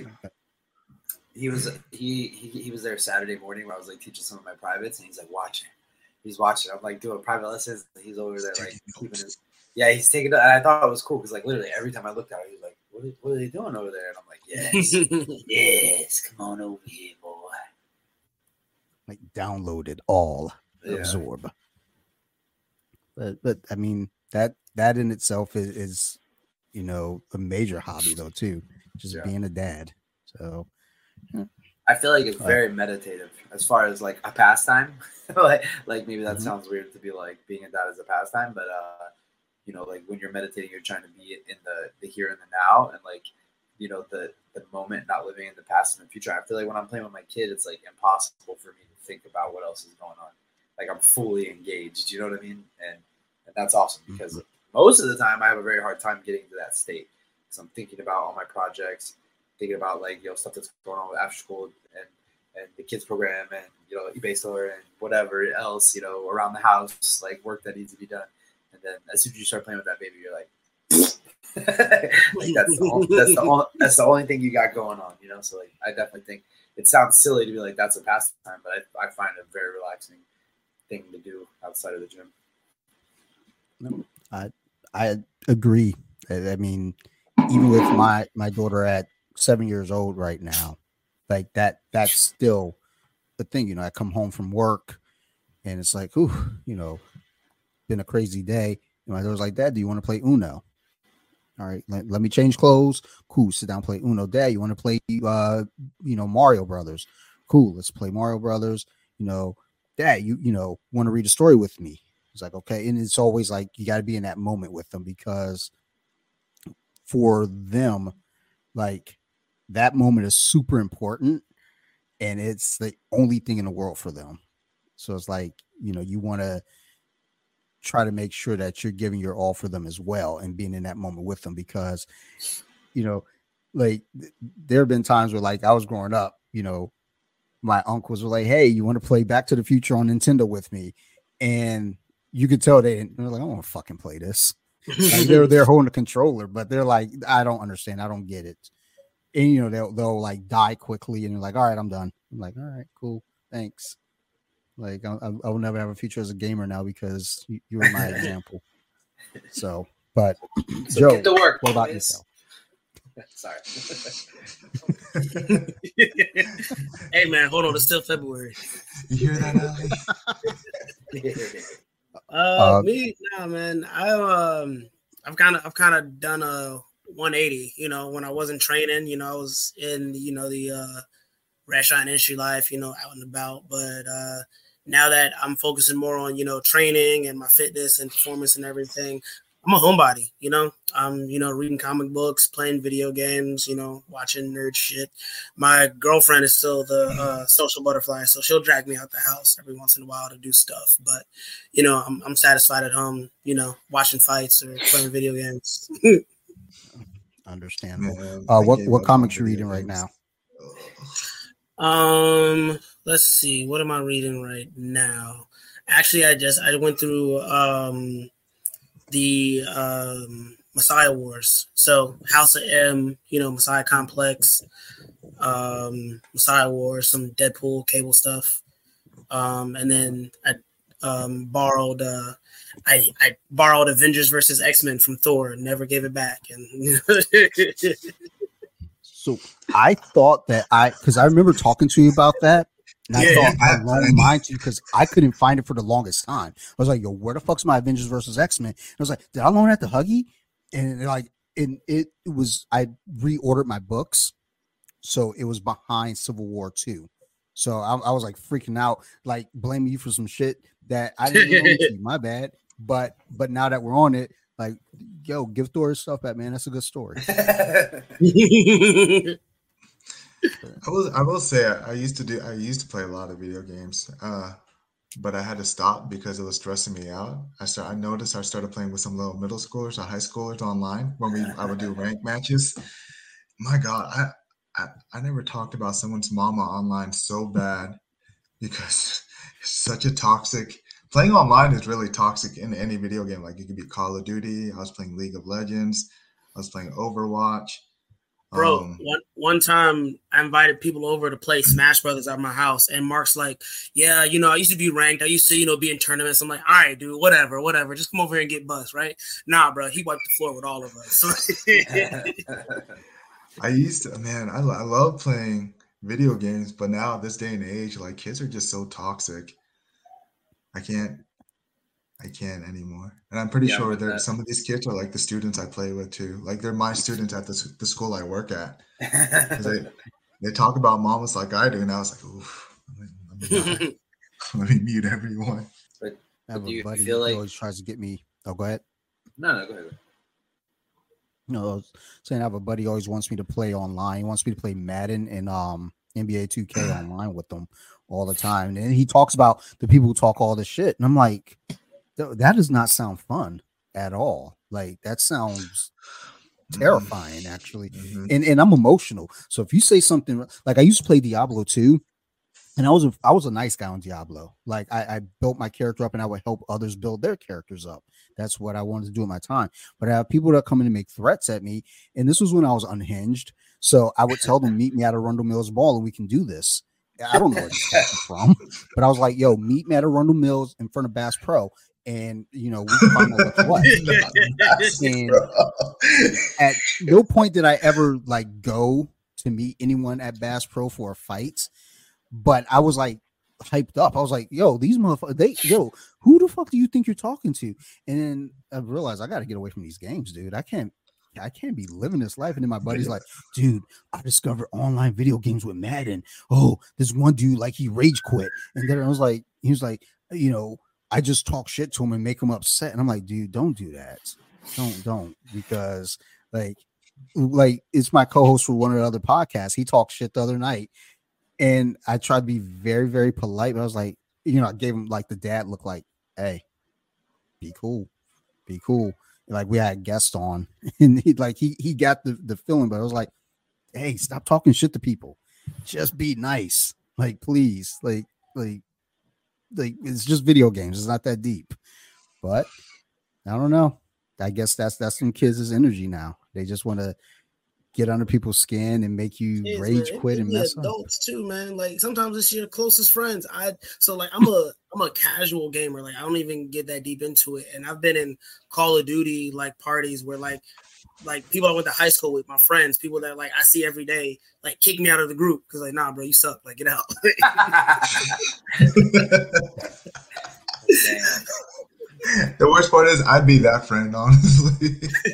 he was he, he he was there Saturday morning where I was like teaching some of my privates, and he's like watching. He's watching. I'm like doing private lessons. And he's over there like keeping his. Yeah, he's taking it. And I thought it was cool because like literally every time I looked at him, he was like, "What are, what are they doing over there?" And I'm like, "Yes, yes, come on over here, boy." Like download it all, Yeah. absorb. But but I mean that that in itself is, is you know a major hobby though too, just Yeah. being a dad. So I feel like it's very meditative as far as like a pastime. like like maybe that Mhm. sounds weird to be like being a dad as a pastime, but uh, you know, like when you're meditating, you're trying to be in the the here and the now, and like you know the the moment, not living in the past and the future. I feel like when I'm playing with my kid, it's like impossible for me to think about what else is going on. Like I'm fully engaged. You know what I mean? And and that's awesome because Mhm. most of the time I have a very hard time getting to that state because I'm thinking about all my projects, thinking about like you know stuff that's going on with after school and and the kids program and you know eBay store and whatever else you know around the house, like work that needs to be done. And then as soon as you start playing with that baby, you're like, like that's the only, that's the only, that's the only thing you got going on, you know. So like I definitely think it sounds silly to be like that's a pastime, but I, I find it a very relaxing thing to do outside of the gym. No, I I agree. I, I mean, even with my my daughter at seven years old right now, like that that's still the thing. You know, I come home from work and it's like, ooh, you know, been a crazy day. And my daughter's like, Dad, do you want to play Uno? All right, let, let me change clothes. Cool, sit down, play Uno. Dad, you want to play uh, you know, Mario Brothers? Cool, let's play Mario Brothers. You know, Dad, you you know, want to read a story with me? It's like, okay. And it's always like you got to be in that moment with them because for them, like that moment is super important and it's the only thing in the world for them. So it's like, you know, you want to try to make sure that you're giving your all for them as well and being in that moment with them because, you know, like th- there have been times where like I was growing up, you know, my uncles were like, hey, you want to play Back to the Future on Nintendo with me? And you could tell they didn't, they're like, I don't want to fucking play this. Like they're they're holding a controller, but they're like, I don't understand, I don't get it. And you know, they'll they'll like die quickly, and they're like, all right, I'm done. I'm like, all right, cool, thanks. Like I, I I will never have a future as a gamer now because you, you were my example. So, but So Joe, get to work. what about boys. yourself? Sorry. Hey man, hold on, it's still February. You hear that, Ali? Uh, Uh, me, nah, man. I um, I've kind of, I've kind of done a one eighty. You know, when I wasn't training, you know, I was in, you know, the uh, restaurant industry life, you know, out and about. But uh, now that I'm focusing more on, you know, training and my fitness and performance and everything, I'm a homebody. You know, I'm, you know, reading comic books, playing video games, you know, watching nerd shit. My girlfriend is still the uh, social butterfly, so she'll drag me out the house every once in a while to do stuff. But, you know, I'm, I'm satisfied at home, you know, watching fights or playing video games. Understandable. Man, Uh, I what gave what up comics on you video reading right games. now? Um, let's see. What am I reading right now? Actually, I just I went through um the um Messiah Wars. So House of M, you know, Messiah Complex, um, Messiah Wars, some Deadpool cable stuff. Um, and then I um borrowed uh I I borrowed Avengers versus X-Men from Thor, never gave it back. And So I thought that I, because I remember talking to you about that, and I Yeah. thought I Yeah. loaned mine to you because I couldn't find it for the longest time. I was like, "Yo, where the fuck's my Avengers versus X-Men?" I was like, "Did I loan that to Huggy?" And like, and it, it was I reordered my books, so it was behind Civil War two. So I, I was like freaking out, like blaming you for some shit that I didn't even loan to you. My bad. But but now that we're on it, like, yo, give Thor his stuff back, man. That's a good story. I will. I will say I, I used to do. I used to play a lot of video games, uh, but I had to stop because it was stressing me out. I start. I noticed I started playing with some little middle schoolers or high schoolers online when we. I would do rank matches. My God, I, I I never talked about someone's mama online so bad because such a toxic. Playing online is really toxic in any video game. Like, it could be Call of Duty. I was playing League of Legends. I was playing Overwatch. Bro, Um, one one time I invited people over to play Smash Brothers at my house, and Mark's like, "Yeah, you know, I used to be ranked. I used to, you know, be in tournaments." I'm like, "All right, dude, whatever, whatever. Just come over here and get bust, right?" Nah, bro, he wiped the floor with all of us. I used to, man, I, I love playing video games, but now this day and age, like, kids are just so toxic. I can't, I can't anymore. And I'm pretty Yeah, sure with that that. some of these kids are like the students I play with too. Like, they're my students at the, s- the school I work at. 'Cause they, they talk about mamas like I do, and I was like, oof, let me, let me, not- let me mute everyone. But, I have but do a you buddy feel who like always tries to get me. Oh, go ahead. no, no, go ahead. No, I was saying I have a buddy who always wants me to play online. He wants me to play Madden and um N B A two K online with them all the time. And he talks about the people who talk all this shit. And I'm like, "Th- that does not sound fun at all. Like, that sounds terrifying, actually. Mhm. And and I'm emotional. So if you say something like, I used to play Diablo two, and I was a, I was a nice guy on Diablo. Like, I, I built my character up, and I would help others build their characters up. That's what I wanted to do in my time. But I have people that come in and make threats at me, and this was when I was unhinged. So I would tell them, meet me at Arundel Mills Ball, and we can do this. I don't know where this came from, but I was like, yo, meet me at Arundel Mills in front of Bass Pro, and you know, we can find out what's what. And at no point did I ever like go to meet anyone at Bass Pro for a fight, but I was like hyped up. I was like, yo, these motherfuckers, they, yo, who the fuck do you think you're talking to? And then I realized I got to get away from these games, dude. I can't, I can't be living this life. And then my buddy's like, dude, I discovered online video games with Madden. Oh, this one dude, like, he rage quit. And then I was like, he was like, you know, I just talk shit to him and make him upset. And I'm like, dude, don't do that. Don't, don't, because like, like it's my co-host for one of the other podcasts. He talked shit the other night, and I tried to be very, very polite. But I was like, you know, I gave him like the dad look, like, hey, be cool, be cool. Like, we had guests on, and he like he he got the the feeling, but I was like, hey, stop talking shit to people. Just be nice, like, please, like like like it's just video games. It's not that deep. But I don't know. I guess that's that's some kids' energy now. They just want to get under people's skin and make you Kids, rage man, quit it and be mess up. adults too, man. Like, sometimes it's your closest friends. I so like I'm a I'm a casual gamer. Like, I don't even get that deep into it. And I've been in Call of Duty like parties where like like people I went to high school with, my friends, people that like I see every day, like kick me out of the group because like, nah, bro, you suck. Like, get out. The worst part is I'd be that friend, honestly.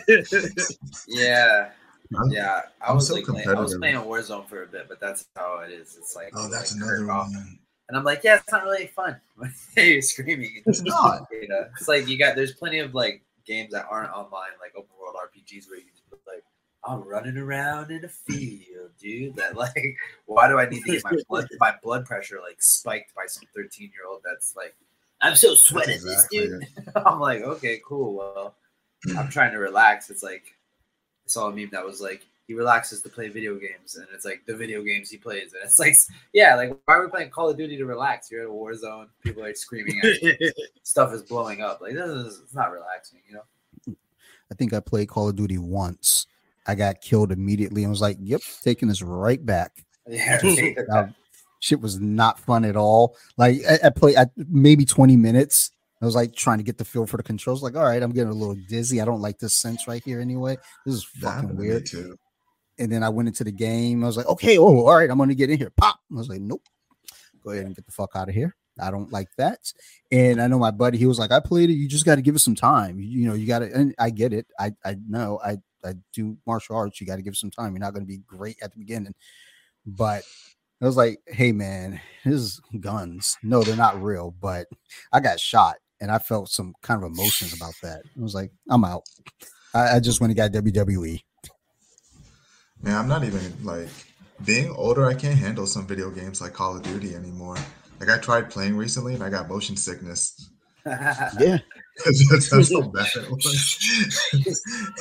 Yeah. I'm- Yeah, I I'm was so like playing, I was competitive. playing Warzone for a bit, but that's how it is. It's like, Oh, that's like, another Kirk off. one. And I'm like, yeah, it's not really fun. You're screaming. It's not. You know, it's like you got. There's plenty of like games that aren't online, like open world R P Gs, where you can just like, I'm running around in a field, dude. That like, why do I need to get my blood my blood pressure like spiked by some thirteen year old that's like, I'm so sweating exactly this, dude. I'm like, okay, cool. Well, I'm trying to relax. It's like, I saw a meme that was like, he relaxes to play video games, and it's like the video games he plays, and it's like, yeah, like, why are we playing Call of Duty to relax? You're in a war zone, people are screaming at you, stuff is blowing up. Like, this is, it's not relaxing, you know. I think I played Call of Duty once. I got killed immediately and was like, yep, taking this right back. Yeah, Uh, shit was not fun at all. Like, I, I played at maybe twenty minutes. I was like trying to get the feel for the controls. Like, all right, I'm getting a little dizzy. I don't like this sense right here anyway. This is That happened fucking to me weird. too. And then I went into the game. I was like, okay, oh, all right, I'm gonna get in here. Pop. I was like, nope. Go ahead and get the fuck out of here. I don't like that. And I know my buddy, he was like, I played it. You just got to give it some time. You, you know, you got to, and I get it. I, I know I, I do martial arts. You got to give it some time. You're not going to be great at the beginning. But I was like, hey, man, this is guns. No, they're not real. But I got shot and I felt some kind of emotions about that. I was like, I'm out. I, I just went and got W W E. Man, I'm not even like being older. I can't handle some video games like Call of Duty anymore. Like, I tried playing recently and I got motion sickness. Yeah. That's how bad it was.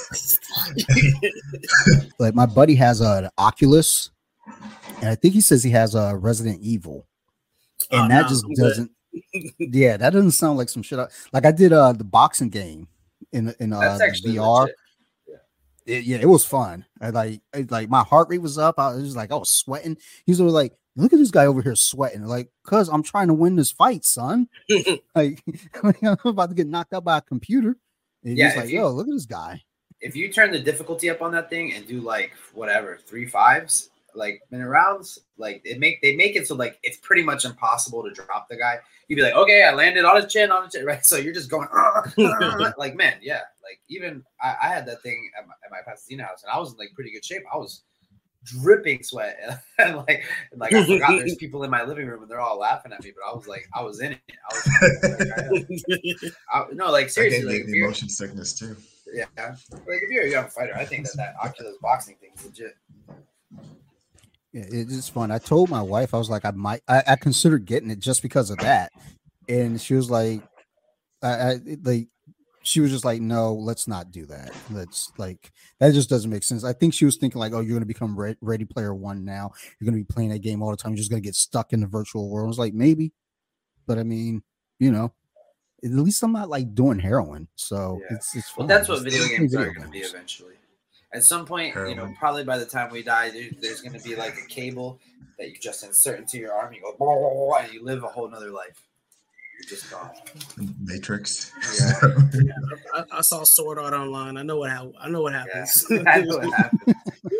Like, my buddy has an Oculus, and I think he says he has a Resident Evil, and Oh, that no, just I'm good. doesn't Yeah, that doesn't sound like some shit. I, like I did uh the boxing game in in uh That's the actually V R. legit. It, yeah, it was fun. I like it, like my heart rate was up. I was like I was sweating. He's always like, look at this guy over here sweating. Like, cause I'm trying to win this fight, son. Like I'm about to get knocked out by a computer. And Yeah, he's like, if you- yo, look at this guy. If you turn the difficulty up on that thing and do like whatever three fives, like minute rounds, like it make they make it so like it's pretty much impossible to drop the guy. You'd be like, okay, I landed on his chin, on his chin, right? So you're just going like, man, yeah. Like even I, I had that thing at my, at my Pasadena house, and I was in like pretty good shape. I was dripping sweat, and, and like, and, like I forgot there's people in my living room, and they're all laughing at me, but I was like, I was in it. I was like, I, no, like seriously, I like the emotion sickness too. Yeah, like if you're a young fighter, I think that that Oculus boxing thing is legit. Yeah, it's fun. I told my wife, I was like, I might, I, I considered getting it just because of that, and she was like, I, I like, she was just like, no, let's not do that. Let's like, that just doesn't make sense. I think she was thinking like, oh, you're gonna become Re- Ready Player One now. You're gonna be playing that game all the time. You're just gonna get stuck in the virtual world. I was like, maybe, but I mean, you know. At least I'm not like doing heroin, so Yeah. it's it's Well, fine. that's what Just video play games video are going to be games. eventually. At some point, you know, Heroin. probably by the time we die, there, there's going to be like a cable that you just insert into your arm. You go, blah, blah, blah, and you live a whole nother life. You're just gone. Matrix. Yeah. I, I saw Sword Art Online. I know what ha- I know what happens. Yeah. I know what happened.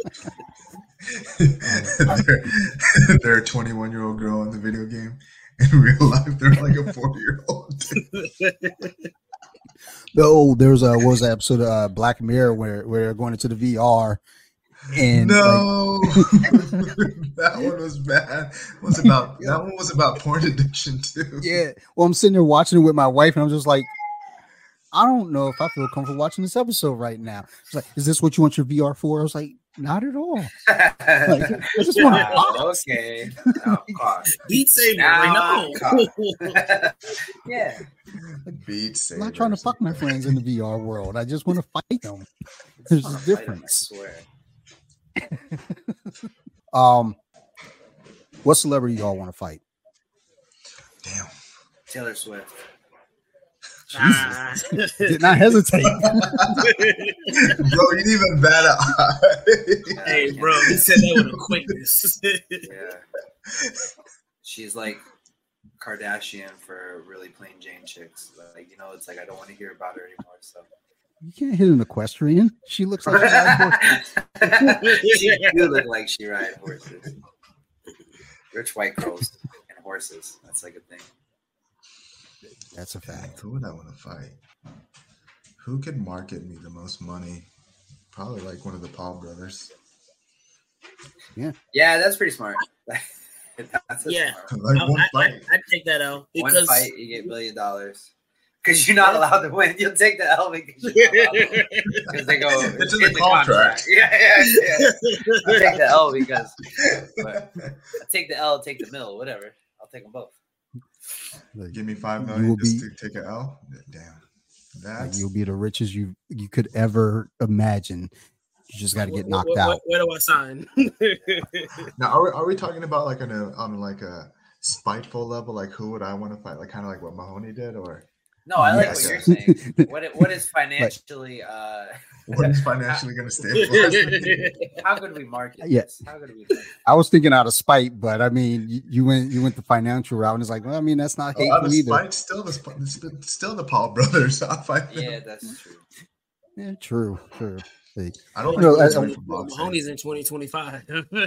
they're, they're a twenty-one year old girl in the video game. In real life, they're like a forty year old. Oh, there was a what was that episode of uh, Black Mirror where where they're going into the V R and no, that one was bad. It was about that one was about porn addiction too. like, yeah. Well, I'm sitting there watching it with my wife, and I'm just like, I don't know if I feel comfortable watching this episode right now. It's like, is this what you want your V R for? I was like, not at all. Like, I just want to Wow, box. okay. Now I'm caught. Beat Saber. Now Like, I'm no. caught. Yeah. Beat I'm Saber. not trying to fuck my friends in the V R world. I just want to fight them. There's I'm a gonna fight him, I difference. swear. Um, what celebrity y'all want to fight? Damn. Taylor Swift. Ah. Did not hesitate. Bro, you didn't even bat an eye. Hey, bro, he said that with a quickness. Yeah. She's like Kardashian for really plain Jane chicks. Like, you know, it's like I don't want to hear about her anymore. So You can't hit an equestrian. She looks like she rides horses. she do look like she ride horses. Rich white girls and horses. That's like a thing. That's a fact. Who would I want to fight? Who could market me the most money? Probably like one of the Paul brothers. Yeah, that's pretty smart. That's a Yeah. smart. Like I, one I, fight. I, I'd take that out One because fight, you get a million dollars. Because you're not allowed to win. You'll take the L because you're not allowed to win. Because they go, It's in in the contract. Yeah, yeah, yeah. I'll take the L because but I take the L, take the mill, whatever. I'll take them both. Like, Give me five You million will just be- to take an L. Damn. like, That's you'll be the richest you you could ever imagine. You just got to get knocked where, out. Where, where do I sign? now. Are we, are we talking about like on a on like a spiteful level? Like who would I want to fight? Like kind of like what Mahoney did, or No, I like Yes. what you're saying. What it, what is financially uh what is financially going to stay for us? how could we market Yeah. this? How could we market I was thinking out of spite, but I mean, you, you went you went the financial route, and it's like, well, I mean, that's not Oh, out hateful of either. spite, still the Sp- it's still the Paul brothers. I'll fight them. Yeah, that's true. Yeah, true, true. Like, I don't You know, think I- he's from boxing. Mahoney's in twenty twenty-five.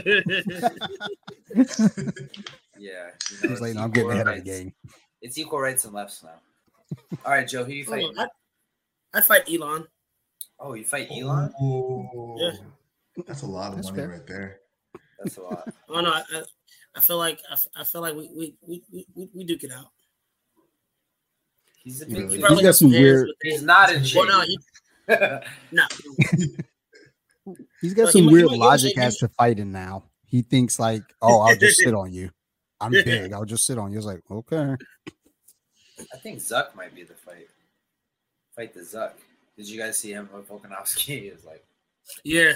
Yeah. You he know, was like, it's no, I'm getting equal ahead of the rights. game. It's equal rights and lefts now. All right, Joe, who you fighting? I'd, I'd fight Elon. Oh, you fight Elon? Oh, Yeah. That's a lot of That's money fair. right there. That's a lot. Oh no, I, I, I feel like I, f- I feel like we we, we, we, we we duke it out. He's a He big really- He dude. probably got got some some weird- weird. He's not in shape. Well, no, he, no. He's got Well, he some might- he weird might get logic shaken. as to fighting now. He thinks like, oh, I'll just sit on you. I'm big. I'll just sit on you. It's like, okay. I think Zuck might be the fight. Fight the Zuck. Did you guys see him with Volkanovski? He was like, Yeah.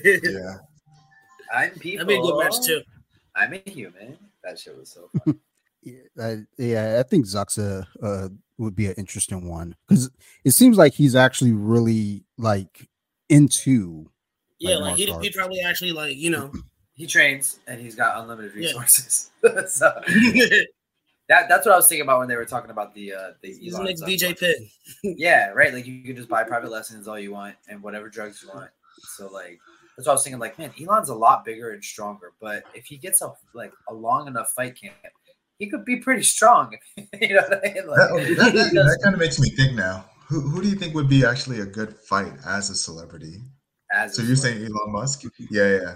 Yeah. I'm people. That'd be a good match too. I'm a human. That shit was so fun. Yeah, uh, yeah, I think Zuxa uh, would be an interesting one because it seems like he's actually really like into Yeah, like like he martial he arts. probably actually like you know. He trains and he's got unlimited Yeah. resources. so that that's what I was thinking about when they were talking about the uh the He's Elon next Musk B J one. Penn. Yeah, right. Like you can just buy private lessons all you want and whatever drugs you want. So like that's what I was thinking. Like, man, Elon's a lot bigger and stronger, but if he gets a like a long enough fight camp, he could be pretty strong. You know what I mean? Like, That, that, that, that kind of makes me think now. Who who do you think would be actually a good fight as a celebrity? as So a you're sport. saying Elon Musk? Yeah, yeah.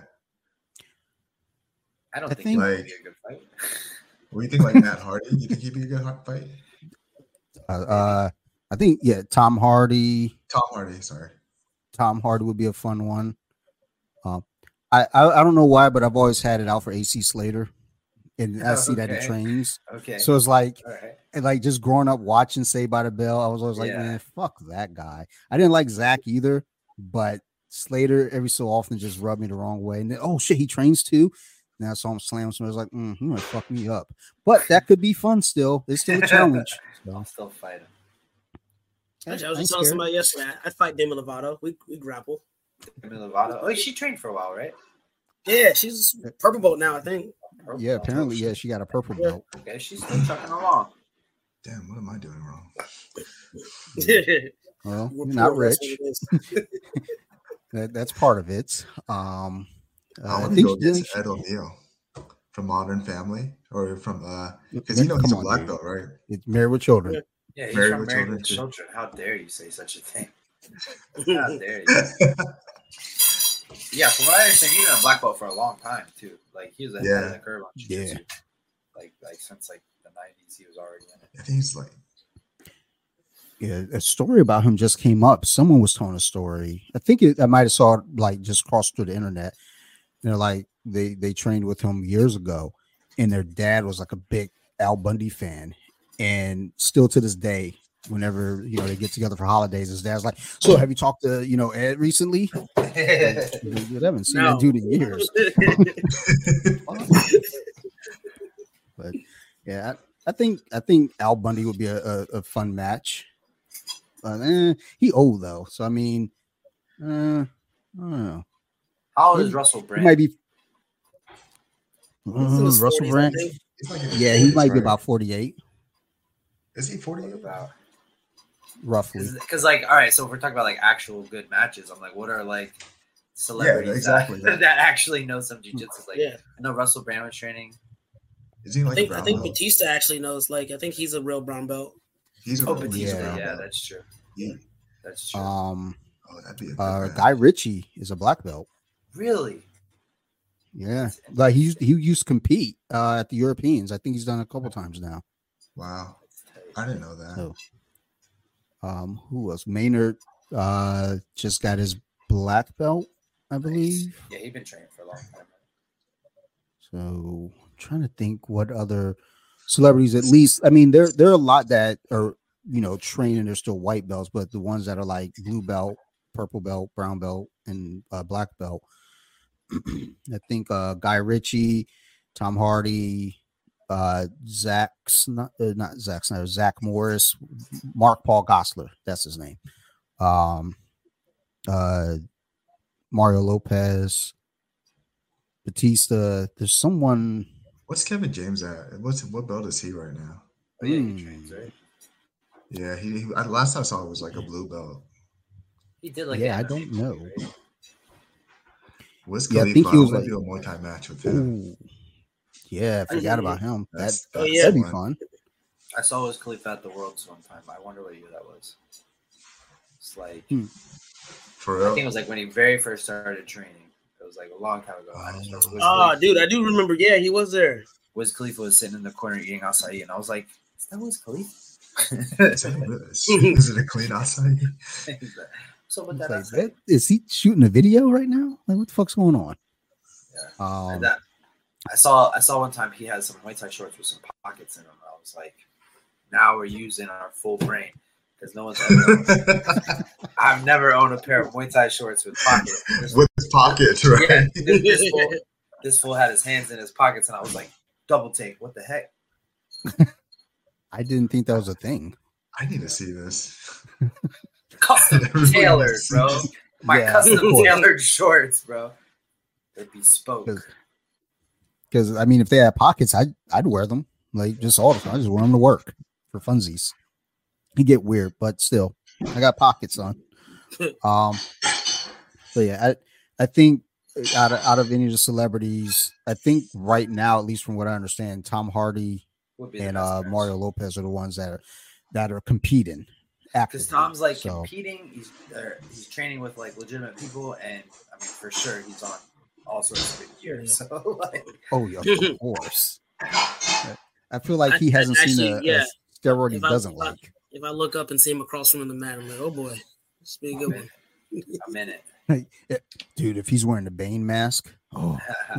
I don't I think, he think- would be a good fight. What do you think, like Matt Hardy? You think he'd be a good hard fight? Uh, uh, I think yeah, Tom Hardy. Tom Hardy, sorry. Tom Hardy would be a fun one. Um, I, I I don't know why, but I've always had it out for A C Slater, and I see that he Okay. trains. Okay. So it's like, all right. and like just growing up watching Saved by the Bell, I was always like, Yeah. man, fuck that guy. I didn't like Zach either, but Slater every so often just rubbed me the wrong way. And then, oh shit, he trains too. Now I saw him slam somebody. I was like, mm, he might fuck me up. But that could be fun still. It's still a challenge. So, I'll still fight him. Actually, I was I'm just telling scared. somebody yesterday. I'd fight Demi Lovato. We we grapple. Demi Lovato. Oh, she trained for a while, right? Yeah, she's purple belt now. I think. Yeah, apparently, yeah, she got a purple Yeah. belt. Okay, she's still chucking along. Damn, what am I doing wrong? Well, We're you're not pro rich. wrestling. That, that's part of it. Um, uh, I I want to think go she did- against Ed O'Neill from Modern Family, or from uh, because you know Come he's a on, black dude. belt, right? It's Married with Children. Yeah. Yeah, he's Married from with Married Children, with too. Children. How dare you say such a thing? How dare you? Yeah, from what I understand, he's been a black belt for a long time too. Like he was ahead Yeah. of the curve on Yeah. jiu-jitsu. Like like since like the nineties, he was already in it. I think he's like, Yeah, a story about him just came up. Someone was telling a story. I think it, I might have saw it like just crossed through the internet. You know, like they they trained with him years ago, and their dad was like a big Al Bundy fan, and still to this day, whenever you know they get together for holidays, his dad's like, "So, have you talked to you know Ed recently?" Like, "Dude, I haven't seen No. that dude in years. But yeah, I, I think I think Al Bundy would be a, a, a fun match. But eh, he old though, so I mean, uh, I don't know. How old is He- Russell He Brand? might be He's in his uh, Russell forties, I Brand. think. he's like in his Yeah, he forties, might be right? about forty-eight, Is he forty? What about? roughly. Because like, all right, so if we're talking about like actual good matches, I'm like, what are like celebrities exactly that, that. that actually know some jiu-jitsu? Like, Yeah, I know Russell Brand was training. Is he I like think a I brown think belt? Batista actually knows. Like, I think he's a real brown belt. He's a Oh, real- Batista. he's a Yeah, brown belt. that's true. Yeah. That's true. Um, Oh, that'd be a good uh, match. Guy Ritchie is a black belt. Really? Yeah, like he used he used to compete uh, at the Europeans. I think he's done it a couple times now. Wow, That's tight. I didn't know that. Oh. Um, who else? Maynard uh, just got his black belt, I believe. Yeah, he's been training for a long time. So I'm trying to think what other celebrities at least. I mean, there there are a lot that are you know training. They're still white belts, but the ones that are like blue belt, purple belt, brown belt, and uh, black belt. I think uh, Guy Ritchie, Tom Hardy, uh, Zach, Sn- uh, not Zach Snyder, Zach Morris, Mark Paul Gosselaar. That's his name. Um, uh, Mario Lopez, Batista. There's someone. What's Kevin James at? What's what belt is he right now? Oh, yeah, Hmm. he trains, right? Yeah, he, he I- last I saw it was like a blue belt. He did like Yeah, an I don't M M A know. fight, right? Wiz Yeah, I Khalifa, think I, he was want to like- do a Muay Thai match with him. Ooh, yeah, I forgot about him. That That's, Oh, that's yeah. that'd be one. fun. I saw Wiz Khalifa at the Worlds one time. I wonder what year that was. It's like Hmm. For I real. think it was like when he very first started training. It was like a long time ago. I just remember Wiz Oh, Khalifa- dude, I do remember. Yeah, he was there. Wiz Khalifa was sitting in the corner eating acai, and I was like, "Is that Wiz Khalifa?" Is, that real? Is- is it a clean acai? He's like, so with It's that, like, acai?" that- is he shooting a video right now? Like, what the fuck's going on? Yeah. Um, And that I saw I saw one time he had some Muay Thai shorts with some pockets in them. I was like, now we're using our full brain because no one's ever I've never owned a pair of Muay Thai shorts with pockets. This, With his pocket, right? yeah, this, this, fool, this fool had his hands in his pockets, and I was like, double take. What the heck? I didn't think that was a thing. I need to see this. Custom tailored, bro. My Yeah, custom of course. tailored shorts, bro. They're bespoke. Because I mean, if they had pockets, I'd I'd wear them like just all the time. I just wear them to work for funsies. You get weird, but still, I got pockets on. Um, so yeah, I I think out of out of any of the celebrities, I think right now, at least from what I understand, Tom Hardy Would be the and best uh, person. Mario Lopez are the ones that are that are competing. Because Tom's like so. competing, he's uh, he's training with like legitimate people, and I mean for sure he's on all sorts of good gear. So like, Oh yeah, of course. I feel like he I- hasn't actually, seen a, yeah. a steroid he If I- doesn't if I- like. If I look up and see him across from him in the mat, I'm like, oh boy, this be a good one. I'm in it. Dude, if he's wearing the Bane mask, oh.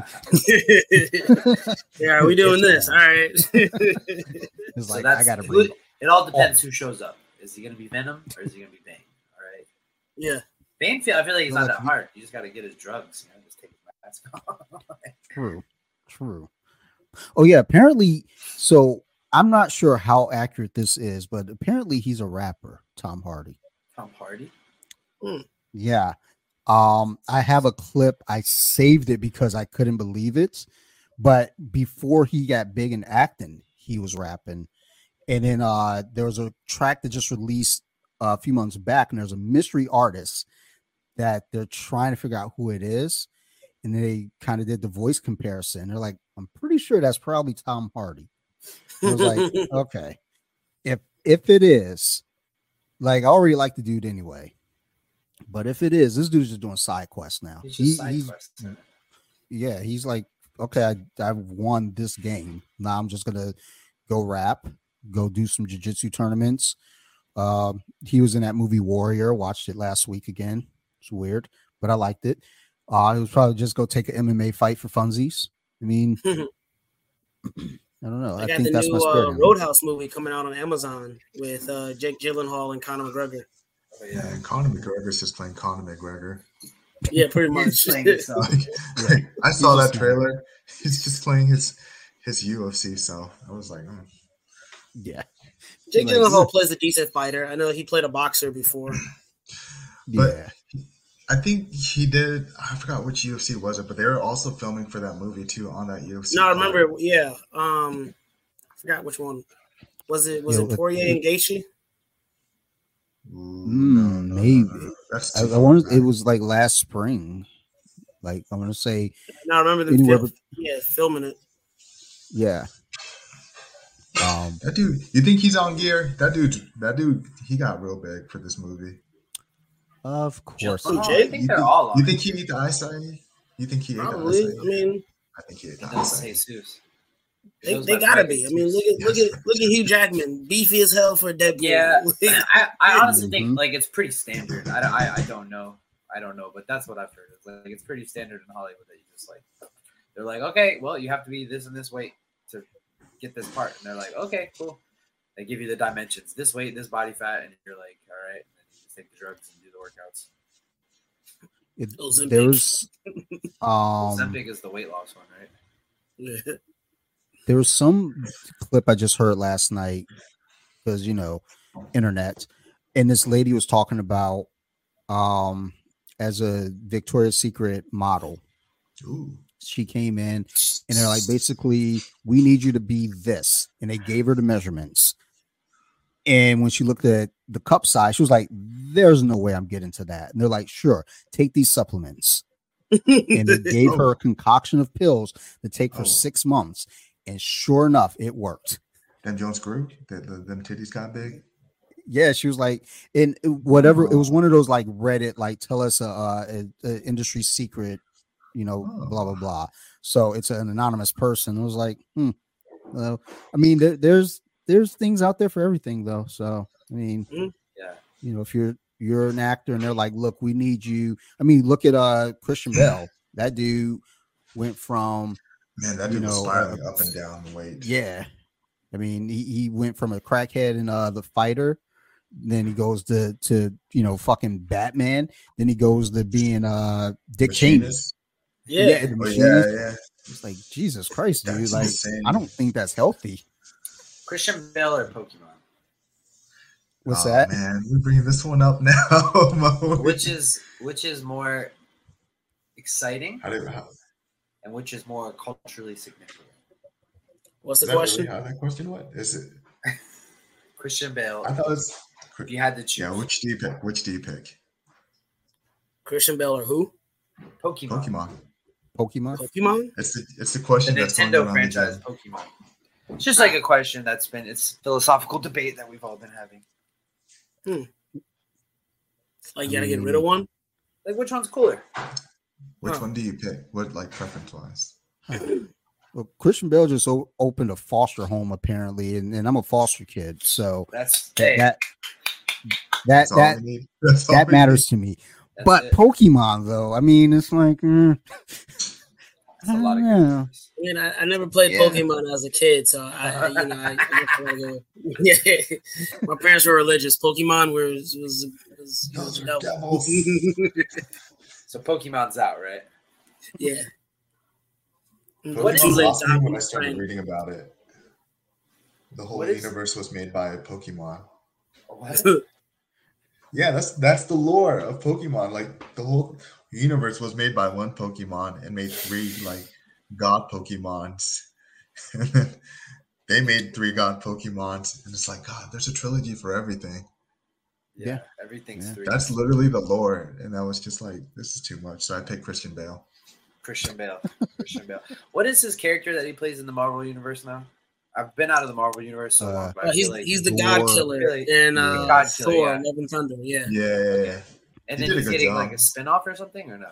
Yeah, are we doing this? All right. It's So like that's I gotta who- bring. It all depends who shows up. Is he gonna be Venom or is he gonna be Bane? All right. Yeah. Bane, feel I feel like he's not Well, that if you- hard. You just gotta get his drugs. You know, just take his mask off. True, true. Oh yeah, apparently. So I'm not sure how accurate this is, but apparently he's a rapper, Tom Hardy. Tom Hardy. Yeah. Um, I have a clip. I saved it because I couldn't believe it. But before he got big in acting, he was rapping. And then uh there was a track that just released uh, a few months back, and there's a mystery artist that they're trying to figure out who it is. And they kind of did the voice comparison. They're like, I'm pretty sure that's probably Tom Hardy. I was like, okay. If if it is, like I already like the dude anyway. But if it is, this dude's just doing side quests now. He's He- just side he's- quests. yeah, he's like, okay, I, I've won this game. Now I'm just gonna go rap, go do some jiu-jitsu tournaments. Um, he was in that movie Warrior. Watched it last week again. It's weird, but I liked it. Uh, it was probably just go take an M M A fight for funsies. I mean, I don't know. I I got think the that's my new spirit. uh, animal. Roadhouse movie coming out on Amazon with uh, Jake Gyllenhaal and Conor McGregor. Oh, Yeah, yeah. and Conor McGregor's just playing Conor McGregor. Yeah, pretty He's much. playing himself. Like, like, I saw just- that trailer. He's just playing his his U F C self. I was like, mm. Yeah, Jake Like, Gyllenhaal plays a decent fighter. I know he played a boxer before. But- yeah. I think he did. I forgot which U F C was it, but they were also filming for that movie too on that U F C. No, I card. remember. Yeah, um, I forgot which one. Was it? Was Yeah, it with- Poirier and Gaethje? Ooh, Mm, maybe. That's I, too I far wanted, back. it was like last spring. Like I'm gonna say, No, I remember them. Anywhere Fil- but- yeah, filming it. yeah. Um, That dude, you think he's on gear? That dude, that dude, he got real big for this movie. of course. Who, Oh, Jake? I think you they're think, all on. You think he ate the eyesight? You think he ate the Probably. eyesight? I mean, I think he ate He the does eyesight. Jesus. they, Those they my gotta favorite be. I mean, Jesus. look at look at look at Hugh Jackman, beefy as hell for Deadpool. Yeah, I, I honestly Mhm. think like it's pretty standard. I, don't- I I don't know, I don't know, but that's what I've heard. It's like it's pretty standard in Hollywood that you just like they're like, okay, well you have to be this and this weight to get this part, and they're like, okay, cool. They give you the dimensions, this weight, this body fat, and you're like, all right, and then you just take the drugs and do the workouts. It, Ozempic. there's um Ozempic is the weight loss one, right? Yeah. there was some clip I just heard last night because you know internet, and this lady was talking about um as a Victoria's Secret model. Ooh. She came in and they're like, basically, we need you to be this, and they gave her the measurements. And when she looked at the cup size, she was like, there's no way I'm getting to that. And they're like, sure, take these supplements. And they gave her a concoction of pills to take for Oh. six months. And sure enough, it worked. Them Jones grew. The, the, them titties got big. Yeah, she was like, and whatever, it was one of those like Reddit, like tell us a, a, a industry secret, you know, Oh. blah, blah, blah. So it's an anonymous person. It was like, hmm. Well, I mean, there, there's there's things out there for everything though. So I mean, Yeah. you know, if you're you're an actor and they're like, look, we need you. I mean, look at uh Christian Bale. That dude went from Man, that You dude was know, spiraling uh, up and down the weight. yeah. I mean, he, he went from a crackhead in uh The Fighter, then he goes to to you know fucking Batman, then he goes to being uh Dick Cheney. Machinist. Yeah. the Oh, Machinist. yeah, yeah. It's like Jesus Christ, dude. That's Like insane. I don't think that's healthy. Christian Bale or Pokemon? What's oh, that? Man, we're bringing this one up now. Which is which is more exciting? How did, how, and which is more culturally significant? What's the is that question? Really how that question what is it? Christian Bale. I thought it's. If you had to choose, Yeah, which do you pick? Which do you pick? Christian Bale or who? Pokemon. Pokemon. Pokemon. Pokemon. It's the it's the The question that's going Nintendo around franchise, the Pokemon. It's just like a question that's been it's philosophical debate that we've all been having. Hmm. Like you gotta get rid of one. Like which one's cooler? Which Huh. one do you pick? What like preference wise? Well, Christian Bale just o- opened a foster home apparently, and, and I'm a foster kid, so That's that hey, that that That's all that, we need. That's all that we matters to me. that's But it. Pokemon, though, I mean, it's like, mm, That's a lot of I don't know. good movies. I mean, I, I never played Yeah. Pokemon as a kid, so I, I you know, I, I guess I gotta go. Yeah, my parents were religious. Pokemon was was was, need. was Those the are devil. devils. So Pokemon's out, right? Yeah. What Pokemon is- Too late lost to me hop when on I the started train. reading about it. The whole What is- universe was made by a Pokemon. What? Yeah, that's that's the lore of Pokemon. Like the whole universe was made by one Pokemon and made three like god Pokemons. And then they made three god Pokemons, and it's like God, there's a trilogy for everything. Yeah, Yeah. everything's Yeah. three. That's literally the lore, and I was just like, this is too much. So I picked Christian Bale. Christian Bale. Christian Bale. What is his character that he plays in the Marvel universe now? I've been out of the Marvel universe so Uh, long, but I Well, he's feel like he's the Thor. God Killer Really? in Yeah. uh, God Killer, Thor: yeah. Love and Thunder. Yeah. Yeah, Okay. and he then did a he's good getting job. like a spin-off or something, or no?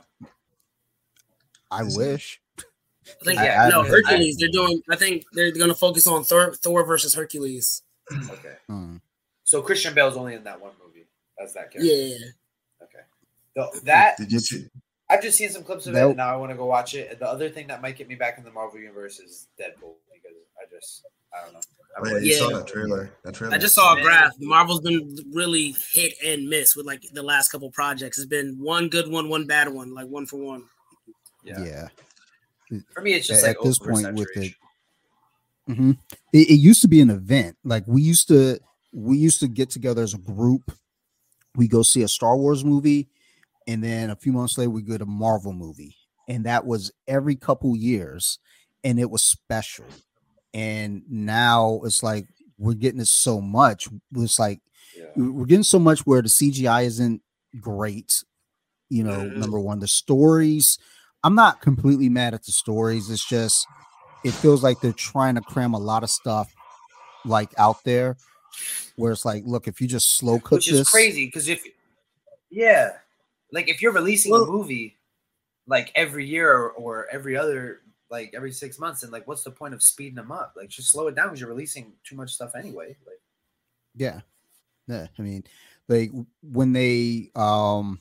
I Is he? wish. I think I- Yeah, I no haven't heard Hercules. that. They're doing. I think they're going to focus on Thor Thor versus Hercules. Okay. Hmm. So Christian Bale's only in that one movie as that character. Yeah. Okay. So that Did you see? I've just seen some clips of it, That- and now I want to go watch it. And the other thing that might get me back in the Marvel universe is Deadpool because I just I don't know. I Oh, yeah, really- you saw Yeah. that trailer. That trailer. I just saw a Man. graph. Marvel's been really hit and miss with like the last couple projects. It's been one good one, one bad one, like one for one. Yeah. Yeah. For me, it's just At like this point with oversaturation. it, hmm it, it used to be an event. Like we used to, we used to get together as a group. We go see a Star Wars movie, and then a few months later we go to a Marvel movie, and that was every couple years, and it was special. And now it's like we're getting it so much. It's like Yeah. we're getting so much where the C G I isn't great. You know, Mhm. number one, the stories. I'm not completely mad at the stories. It's just it feels like they're trying to cram a lot of stuff like out there, where it's like, look, if you just slow cook Which is this, crazy because if yeah, like if you're releasing Well- a movie like every year or, or every other like every six months, and like what's the point of speeding them up? Like just slow it down because you're releasing too much stuff anyway. Like yeah, yeah. I mean, like when they um,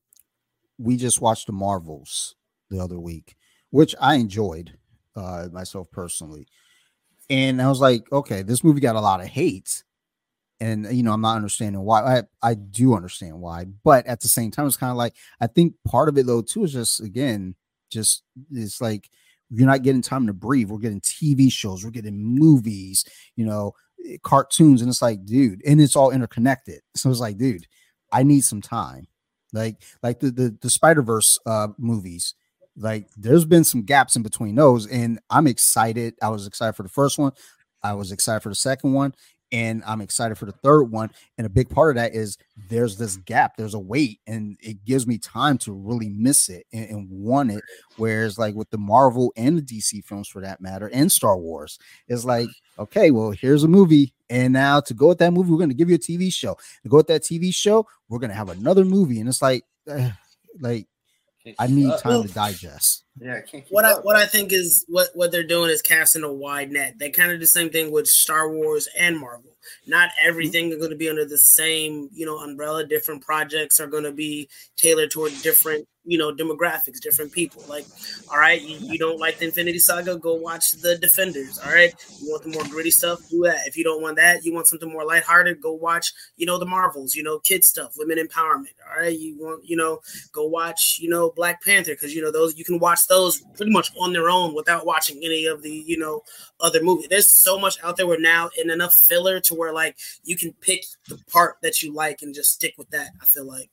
we just watched the Marvels the other week, which I enjoyed uh myself personally, and I was like, okay, this movie got a lot of hate. And you know, I'm not understanding why. I I do understand why, but at the same time, it's kind of like I think part of it though too is just again, just it's like you're not getting time to breathe. We're getting T V shows, we're getting movies, you know, cartoons, and it's like, dude, and it's all interconnected. So it's like, dude, I need some time. Like like the the, the Spider-Verse uh, movies. Like there's been some gaps in between those, and I'm excited. I was excited for the first one. I was excited for the second one. And I'm excited for the third one. And a big part of that is there's this gap, there's a wait, and it gives me time to really miss it and, and want it. Whereas, like with the Marvel and the D C films for that matter, and Star Wars, it's like, okay, well, here's a movie. And now to go with that movie, we're going to give you a T V show. To go with that T V show, we're going to have another movie. And it's like, uh, like, can't I keep need up. time Well, to digest. Yeah, I can't keep What I up. what I think is what what they're doing is casting a wide net. They kind of do the same thing with Star Wars and Marvel. Not everything is going to be under the same, you know, umbrella. Different projects are going to be tailored toward different, you know, demographics, different people. Like, all right, you, you don't like the Infinity Saga, go watch the Defenders. All right, you want the more gritty stuff, do that. If you don't want that, you want something more lighthearted, go watch, you know, the Marvels, you know, kid stuff, women empowerment. All right, you want, you know, go watch, you know, Black Panther, because, you know, those, you can watch those pretty much on their own without watching any of the, you know, other movies. There's so much out there where now, and enough filler to where like you can pick the part that you like and just stick with that, I feel like.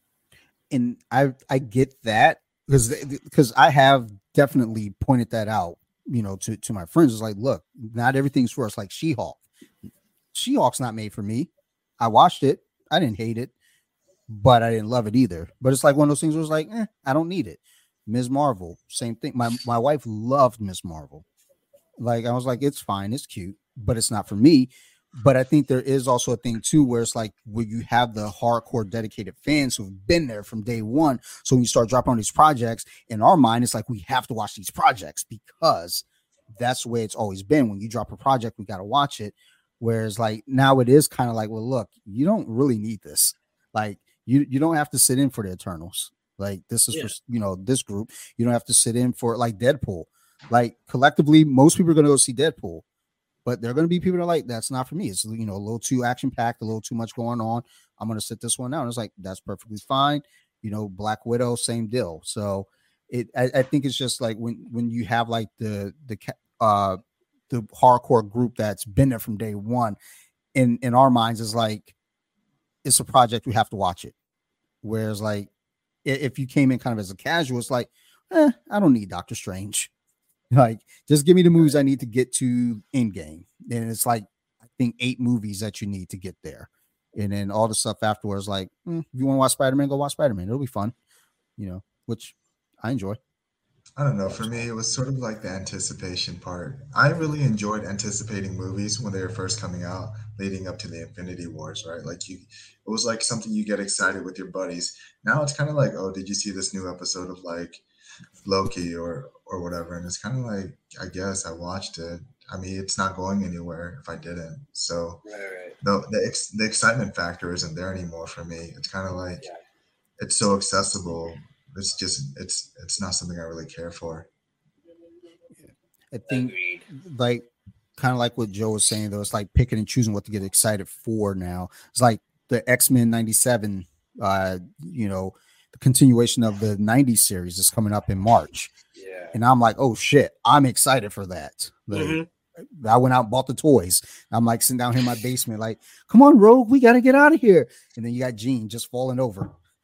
And I I get that because because I have definitely pointed that out, you know, to, to my friends. It's like, look, not everything's for us. Like She-Hulk. She-Hulk's not made for me. I watched it. I didn't hate it, but I didn't love it either. But it's like one of those things where it's like, eh, I don't need it. Miz Marvel, same thing. My my wife loved Miz Marvel. Like I was like, it's fine, it's cute, but it's not for me. But I think there is also a thing too where it's like where you have the hardcore dedicated fans who've been there from day one. So when you start dropping on these projects, in our mind, it's like we have to watch these projects because that's the way it's always been. When you drop a project, we got to watch it. Whereas like now it is kind of like, well, look, you don't really need this. Like you, you don't have to sit in for the Eternals. Like this is yeah. for, you know, this group. You don't have to sit in for like Deadpool. Like collectively, most people are going to go see Deadpool. But there are going to be people that are like, that's not for me. It's, you know, a little too action packed, a little too much going on. I'm going to sit this one out. And it's like, that's perfectly fine. You know, Black Widow, same deal. So it, I, I think it's just like when, when you have like the, the, uh, the hardcore group that's been there from day one in, in our minds is like, it's a project. We have to watch it. Whereas like, if you came in kind of as a casual, it's like, eh, I don't need Doctor Strange. Like, just give me the movies I need to get to Endgame. And it's like, I think eight movies that you need to get there. And then all the stuff afterwards, like, mm, if you want to watch Spider-Man, go watch Spider-Man. It'll be fun, you know, which I enjoy. I don't know. For me, it was sort of like the anticipation part. I really enjoyed anticipating movies when they were first coming out, leading up to the Infinity Wars, right? Like you, it was like something you get excited with your buddies. Now it's kind of like, oh, did you see this new episode of like Loki or or whatever? And it's kind of like, I guess I watched it. I mean, it's not going anywhere if I didn't. So right, right. the the, ex, the excitement factor isn't there anymore for me. It's kind of like yeah. it's so accessible. It's just it's it's not something I really care for. I think like kind of like what Joe was saying though, it's like picking and choosing what to get excited for now. It's like the X-Men ninety-seven, uh, you know, the continuation of the nineties series is coming up in March. Yeah. And I'm like, oh shit, I'm excited for that. Like, mm-hmm. I went out and bought the toys. I'm like sitting down here in my basement, like, come on, Rogue, we got to get out of here. And then you got Jean just falling over.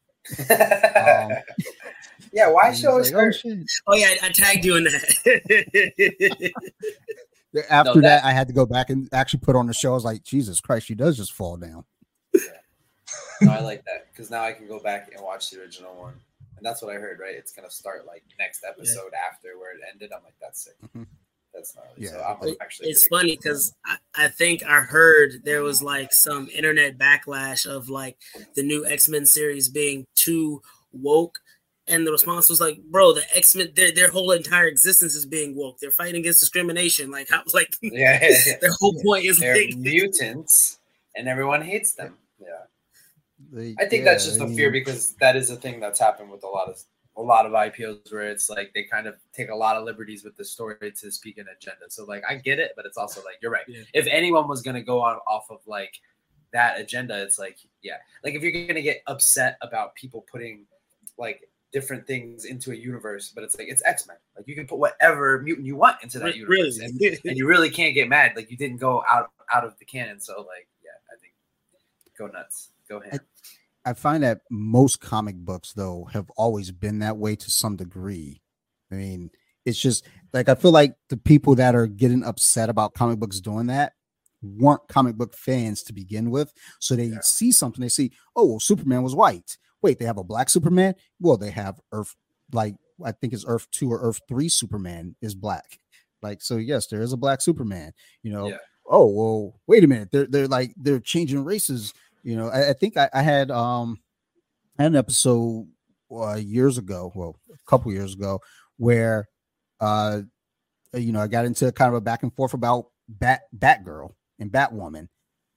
um, yeah, why show us? Like, oh, oh yeah, I, I tagged you in that. After no, that, that, I had to go back and actually put on the show. I was like, Jesus Christ, she does just fall down. Yeah. No, I like that because now I can go back and watch the original one. And that's what I heard, right? It's going to start like next episode yeah. after where it ended. I'm like, that's sick. Mm-hmm. That's gnarly. Yeah. So I'm actually it's funny because I, I think I heard there was like some internet backlash of like the new X-Men series being too woke. And the response was like, bro, the X-Men, their, their whole entire existence is being woke. They're fighting against discrimination. Like, how, like, yeah, yeah, yeah. their whole point is they're like, mutants and everyone hates them. Yeah. They, I think yeah, that's just a fear because that is a thing that's happened with a lot of a lot of I P Os where it's like they kind of take a lot of liberties with the story to speak an agenda. So like I get it, but it's also like you're right. Yeah. If anyone was gonna go on off of like that agenda, it's like yeah, like if you're gonna get upset about people putting like different things into a universe, but it's like it's X-Men. Like you can put whatever mutant you want into that universe, really? and, and you really can't get mad. Like you didn't go out out of the canon. So like yeah, I think go nuts. Go ahead. I, I find that most comic books, though, have always been that way to some degree. I mean, it's just like I feel like the people that are getting upset about comic books doing that weren't comic book fans to begin with. So they yeah. see something, they see, oh, well, Superman was white. Wait, they have a black Superman? Well, they have Earth, like I think it's Earth two or Earth three Superman is black. Like, so yes, there is a black Superman. You know, yeah. oh, well, wait a minute. They're they're like they're changing races. You know, I, I think I, I had um I had an episode uh, years ago, well, a couple years ago, where uh you know I got into kind of a back and forth about Bat Batgirl and Batwoman,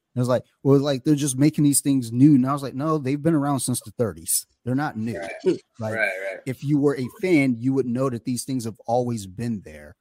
it was like, well, like they're just making these things new. And I was like, no, they've been around since the thirties. They're not new. Right. Like, right, right. if you were a fan, you would know that these things have always been there.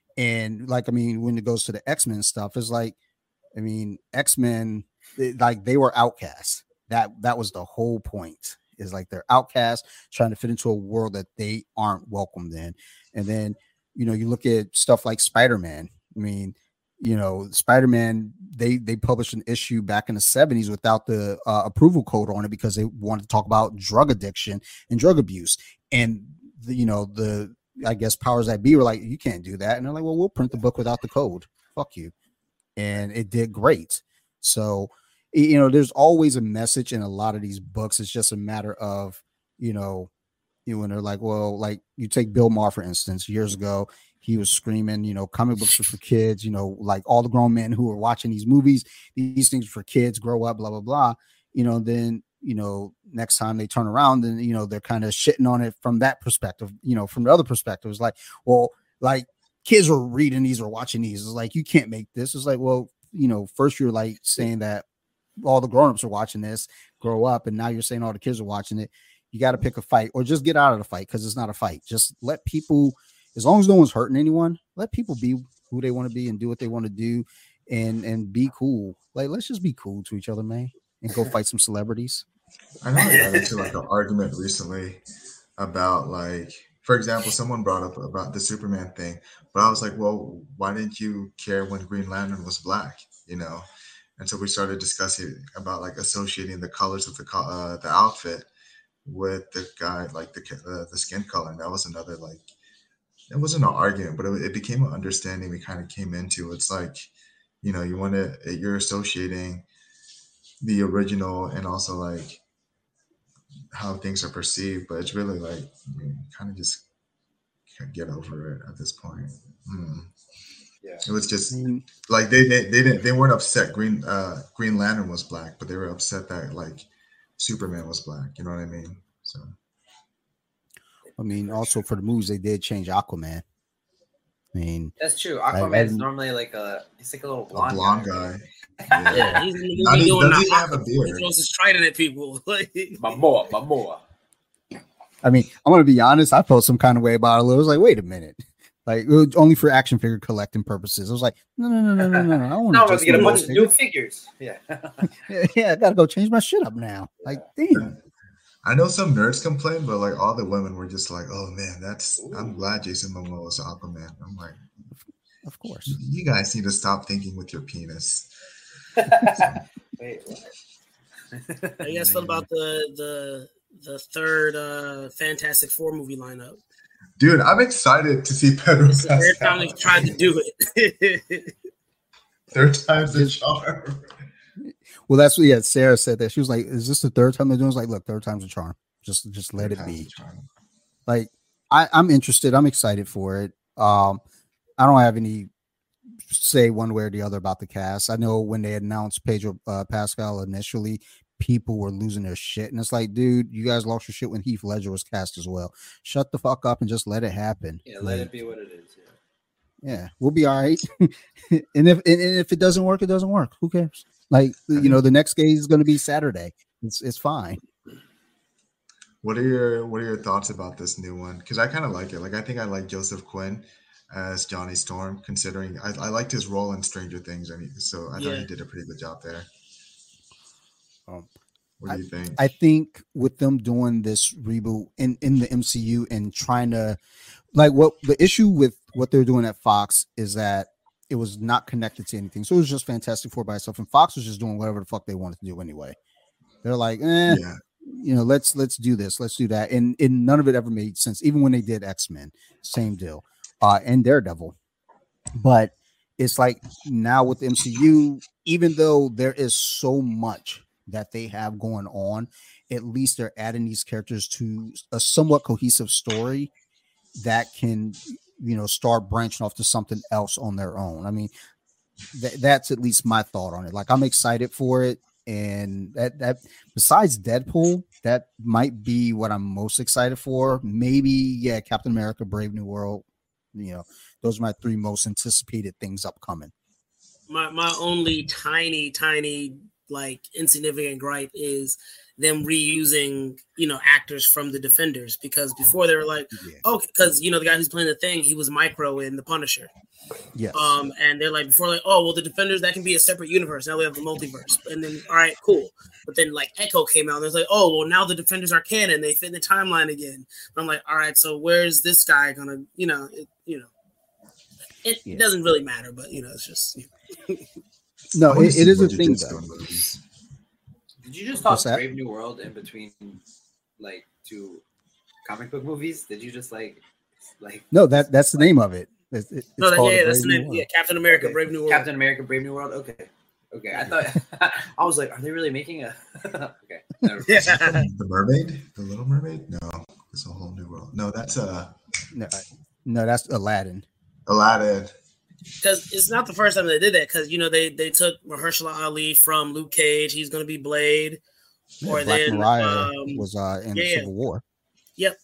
And like, I mean, when it goes to the X-Men stuff, it's like, I mean, X-Men, they, like they were outcasts. That that was the whole point. Is like they're outcasts trying to fit into a world that they aren't welcomed in. And then, you know, you look at stuff like Spider-Man. I mean, you know, Spider-Man, they they published an issue back in the seventies without the uh, approval code on it because they wanted to talk about drug addiction and drug abuse. And, the, you know, the, I guess, powers that be were like, you can't do that. And they're like, well, we'll print the book without the code. Fuck you. And it did great. So, you know, there's always a message in a lot of these books. It's just a matter of, you know, you know, when they're like, well, like you take Bill Maher, for instance, years ago, he was screaming, you know, comic books are for kids, you know, like all the grown men who are watching these movies, these things are for kids, grow up, blah, blah, blah. You know, then, you know, next time they turn around and, you know, they're kind of shitting on it from that perspective, you know, from the other perspective. It's like, well, like kids are reading these or watching these. It's like, you can't make this. It's like, well, you know, first you're like saying that all the grown-ups are watching this, grow up, and now you're saying all the kids are watching it. You got to pick a fight or just get out of the fight because it's not a fight. Just let people, as long as no one's hurting anyone, let people be who they want to be and do what they want to do and and be cool. Like, let's just be cool to each other, man, and go fight some celebrities. I know I got into like an argument recently about, like, for example, someone brought up about the Superman thing, but I was like, well, why didn't you care when Green Lantern was black, you know? And so we started discussing about like associating the colors of the uh, the outfit with the guy, like the uh, the skin color. And that was another, like, it wasn't an argument, but it, it became an understanding we kind of came into. It's like, you know, you want to, you're associating the original and also like how things are perceived, but it's really like, you kind of just get over it at this point. Hmm. Yeah. It was just like they, they they didn't they weren't upset Green uh Green Lantern was black, but they were upset that like Superman was black. You know what I mean? So I mean, also for the movies they did change Aquaman. I mean, that's true. Aquaman is normally like a he's like a little blonde, a blonde guy. guy. Yeah. yeah, he's in the movie does, doing does the he have a beard? He throws his trident at people. Mamoa, Mamoa. I mean, I'm gonna be honest. I felt some kind of way about it. I was like, wait a minute. Like, it was only for action figure collecting purposes. I was like, no, no, no, no, no, no. I don't want no, to just get a bunch of new figures. Yeah. yeah, yeah, I gotta go change my shit up now. Like, damn. I know some nerds complain, but like all the women were just like, "Oh man, that's." Ooh. I'm glad Jason Momoa was Aquaman. I'm like, of course. You guys need to stop thinking with your penis. So. Wait, what? How you guys feel about the the the third uh, Fantastic Four movie lineup? Dude, I'm excited to see Pedro It's the Pascal. third time they've tried to do it. Third time's the charm. Well, that's what yeah, Sarah said that. She was like, is this the third time they're doing it? I was like, look, third time's a charm. Just just let Third it be. Like, I, I'm interested. I'm excited for it. Um, I don't have any say one way or the other about the cast. I know when they announced Pedro uh, Pascal initially, people were losing their shit. And it's like, dude, you guys lost your shit when Heath Ledger was cast as well. Shut the fuck up and just let it happen. Yeah, like, let it be what it is. Yeah, yeah we'll be all right. and if and, and if it doesn't work, it doesn't work. Who cares? Like, you know, the next game is going to be Saturday. It's it's fine. What are your What are your thoughts about this new one? Because I kind of like it. Like, I think I like Joseph Quinn as Johnny Storm, considering I, I liked his role in Stranger Things. I mean, so I yeah. thought he did a pretty good job there. Um, what do I, you think? I think with them doing this reboot in, in the M C U and trying to, like, what the issue with what they're doing at Fox is that it was not connected to anything. So it was just Fantastic Four by itself, and Fox was just doing whatever the fuck they wanted to do anyway. They're like, eh, yeah. you know, let's let's do this, let's do that, and and none of it ever made sense. Even when they did X-Men, same deal, uh, and Daredevil. But it's like now with the M C U, even though there is so much that they have going on, at least they're adding these characters to a somewhat cohesive story that can, you know, start branching off to something else on their own. I mean, th- that's at least my thought on it. Like, I'm excited for it. And that, that besides Deadpool, that might be what I'm most excited for. Maybe, yeah, Captain America, Brave New World. You know, those are my three most anticipated things upcoming. my my only tiny, tiny, like insignificant gripe is them reusing, you know, actors from the Defenders, because before they were like, Yeah. oh, because you know the guy who's playing the Thing, he was Micro in The Punisher. Yes. Um, and they're like before, like, oh well, the Defenders, that can be a separate universe. Now we have the multiverse, and then all right, cool. But then like Echo came out, and it's like, oh well, now the Defenders are canon. They fit in the timeline again. But I'm like, all right, so where's this guy gonna, you know, it, you know, it Yeah. doesn't really matter, but you know, it's just. You know. No, I wanna it, see it is more a thing Jujutsu though. movies. Did you just talk What's that? Brave New World in between, like, two comic book movies? Did you just like, like? No, that that's the name of it. It's, it's No, that, called yeah, A yeah, that's Brave the New name. World. Yeah, Captain America, Okay. Brave New World. Captain America, Brave New World. Okay, okay. I thought I was like, are they really making a? Okay. Never mind. Yeah. The Mermaid, the Little Mermaid. No, it's a whole new world. No, that's uh No, I- no, that's Aladdin. Aladdin. Because it's not the first time they did that. Because you know they they took Mahershala Ali from Luke Cage. He's going to be Blade. Yeah, Or Black then, Mariah um, was uh, in yeah, yeah. Civil War. Yep.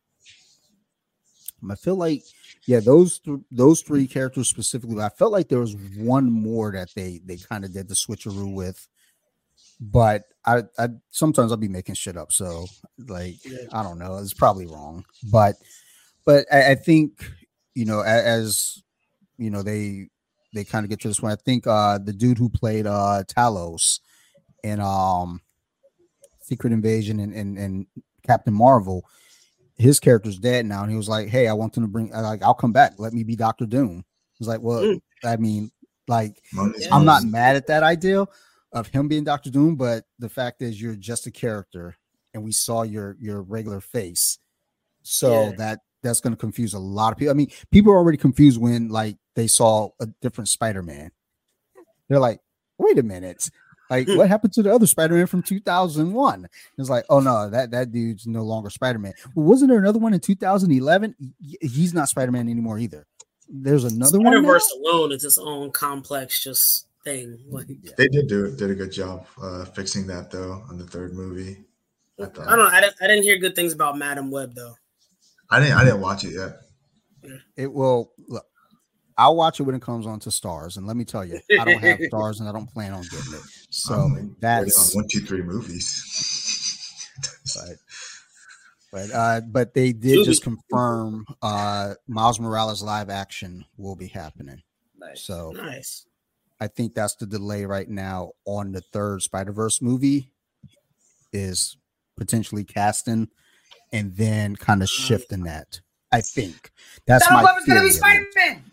I feel like, yeah, those th- those three characters specifically. I felt like there was one more that they they kind of did the switcheroo with, but I, I sometimes I'll be making shit up. So like, Yeah. I don't know. It's probably wrong, but but I, I think you know as, as you know they they kind of get to this one. I think uh, the dude who played uh, Talos in um, Secret Invasion and, and and Captain Marvel, his character's dead now, and he was like, "Hey, I want them to bring like I'll come back. Let me be Doctor Doom." He's like, "Well, Mm. I mean, like Moni's Yeah. I'm not Moni's- mad at that idea of him being Doctor Doom, but the fact is you're just a character, and we saw your your regular face, so Yeah. that that's going to confuse a lot of people. I mean, people are already confused when like they saw a different Spider-Man. They're like, "Wait a minute." Like, Hmm. what happened to the other Spider-Man from two thousand one? It's like, oh no, that, that dude's no longer Spider-Man. Well, wasn't there another one in two thousand eleven? Y- He's not Spider-Man anymore either. There's another one. now? Spider-Verse alone is its own complex just thing. Like They did do did a good job uh, fixing that though on the third movie. I I thought. don't know. I didn't, I didn't hear good things about Madam Web though. I didn't. I didn't watch it yet. It will look. I'll watch it when it comes on to Stars, and let me tell you, I don't have Stars, and I don't plan on getting it. So I'm waiting that's on one, two, three movies. but but uh but they did Tubi. just confirm uh Miles Morales live action will be happening. Nice. So Nice. I think that's the delay right now on the third Spider-Verse movie is potentially casting and then kind of shifting that. I think that's Donald my Glover's gonna be theory of it. Spider-Man.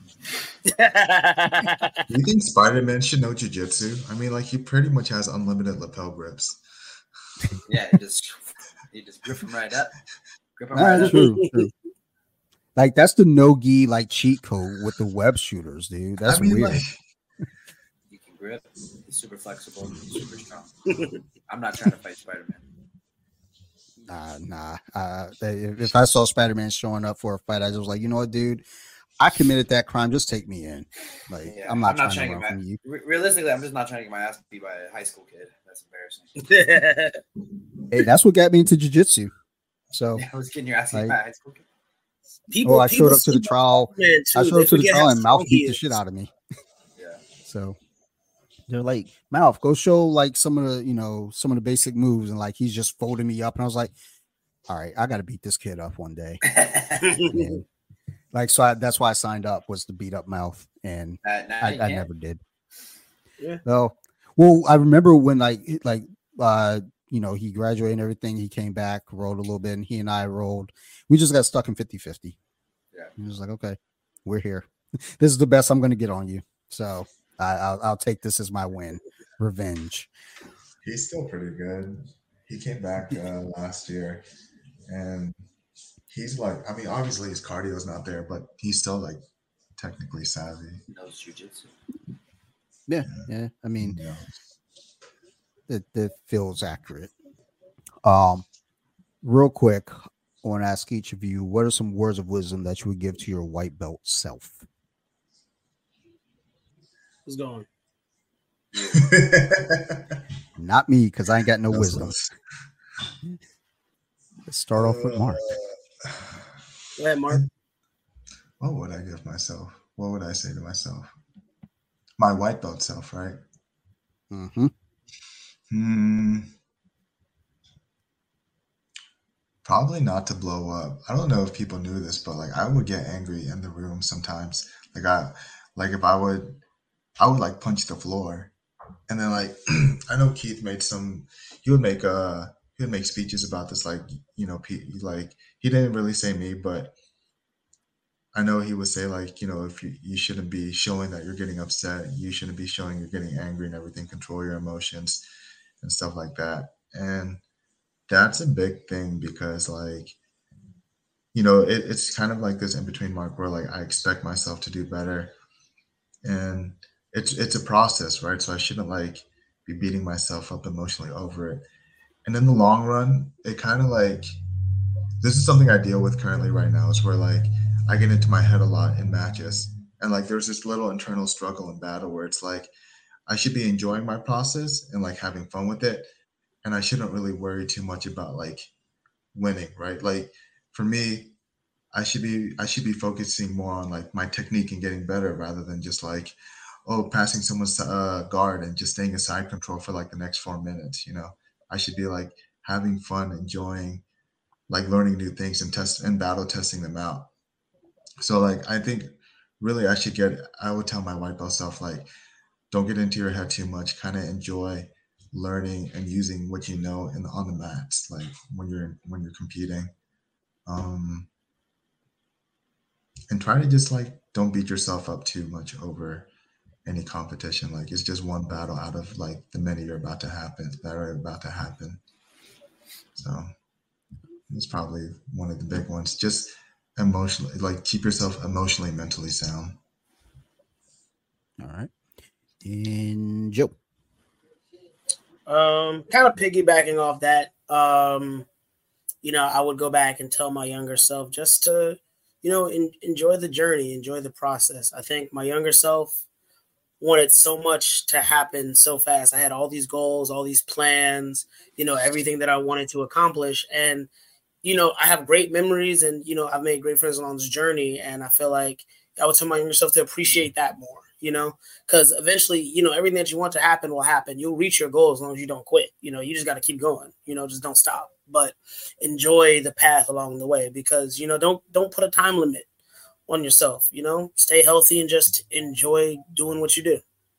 Do you think Spider-Man should know jujitsu? I mean, like he pretty much has unlimited lapel grips. Yeah, you just you just grip him right up. Grip him Ah, right up. true, true. Like that's the no-gi like cheat code with the web shooters, dude. That's I mean, weird. like, He can grip. He's super flexible. He's super strong. I'm not trying to fight Spider-Man. Nah, nah. Uh, if, if I saw Spider-Man showing up for a fight, I was like, you know what, dude? I committed that crime. Just take me in. Like, Yeah, I'm not I'm not trying to trying to run get from my- you. Re- realistically, I'm just not trying to get my ass beat by a high school kid. That's embarrassing. Hey, that's what got me into jiu-jitsu. So, I was getting your ass beat Like- by a high school kid. people, oh, I people showed up to the sleep on trial. Spider-Man, I too. showed They up to the forget trial how and Mouth strong he beat the is. shit out of me. Yeah. So they're like, Mouth, go show like some of the, you know, some of the basic moves. And like, he's just folding me up. And I was like, all right, I got to beat this kid up one day. And, like, so I, that's why I signed up was to beat up Mouth. And Uh, now I, you I can't. never did. Yeah. So, well, I remember when like it- like uh you know he graduated and everything. He came back, rolled a little bit, and he and I rolled. We just got stuck in fifty-fifty. Yeah. He was like, okay, we're here. This is the best I'm going to get on you. So I, I'll I'll take this as my win, revenge. he's still pretty good. He came back uh, last year, and he's like, I mean, obviously his cardio is not there, but he's still like technically savvy. He knows jujitsu. Yeah, yeah. I mean, You know? it, it feels accurate. Um, real quick, I want to ask each of you, what are some words of wisdom that you would give to your white belt self? Who's going? Not me, because I ain't got no That's wisdom. us. Let's start off with Mark. Go ahead, Mark. What would I give myself? What would I say to myself? my white belt self, right? Mm-hmm. Hmm. Probably not to blow up. I don't know if people knew this, but like I would get angry in the room sometimes. Like I, like if I would, I would like punch the floor, and then like I know Keith made some. He would make uh he would make speeches about this. Like you know, Pete, like he didn't really say me, but I know he would say like you know if you you shouldn't be showing that you're getting upset. You shouldn't be showing you're getting angry and everything. Control your emotions and stuff like that. And that's a big thing because like you know, it, it's kind of like this in between mark where like I expect myself to do better, and it's it's a process, right? So I shouldn't like be beating myself up emotionally over it. And in the long run, it kind of like this is something I deal with currently right now. Is where like I get into my head a lot in matches, and like there's this little internal struggle in battle where it's like I should be enjoying my process and like having fun with it, and I shouldn't really worry too much about like winning, right? Like for me, I should be I should be focusing more on like my technique and getting better rather than just like oh passing someone's uh, guard and just staying in side control for like the next four minutes. You know, I should be like having fun, enjoying, like learning new things and test and battle testing them out. So like I think really I should get I would tell my white belt self like don't get into your head too much. Kind of enjoy learning and using what you know in the, on the mats like when you're when you're competing. Um, and try to just like don't beat yourself up too much over any competition. Like it's just one battle out of like the many you're about to happen that are about to happen. So it's probably one of the big ones. Just emotionally, like keep yourself emotionally, mentally sound. All right. And Joe. Um, kind of piggybacking off that, um, you know, I would go back and tell my younger self just to, you know, in, enjoy the journey, enjoy the process. I think my younger self wanted so much to happen so fast. I had all these goals, all these plans, you know, everything that I wanted to accomplish. And, you know, I have great memories and, you know, I've made great friends along this journey. And I feel like I would tell my younger self to appreciate that more, you know, because eventually, you know, everything that you want to happen will happen. You'll reach your goal as long as you don't quit. You know, you just got to keep going, you know, just don't stop, but enjoy the path along the way because, you know, don't, don't put a time limit on yourself, you know, stay healthy and just enjoy doing what you do.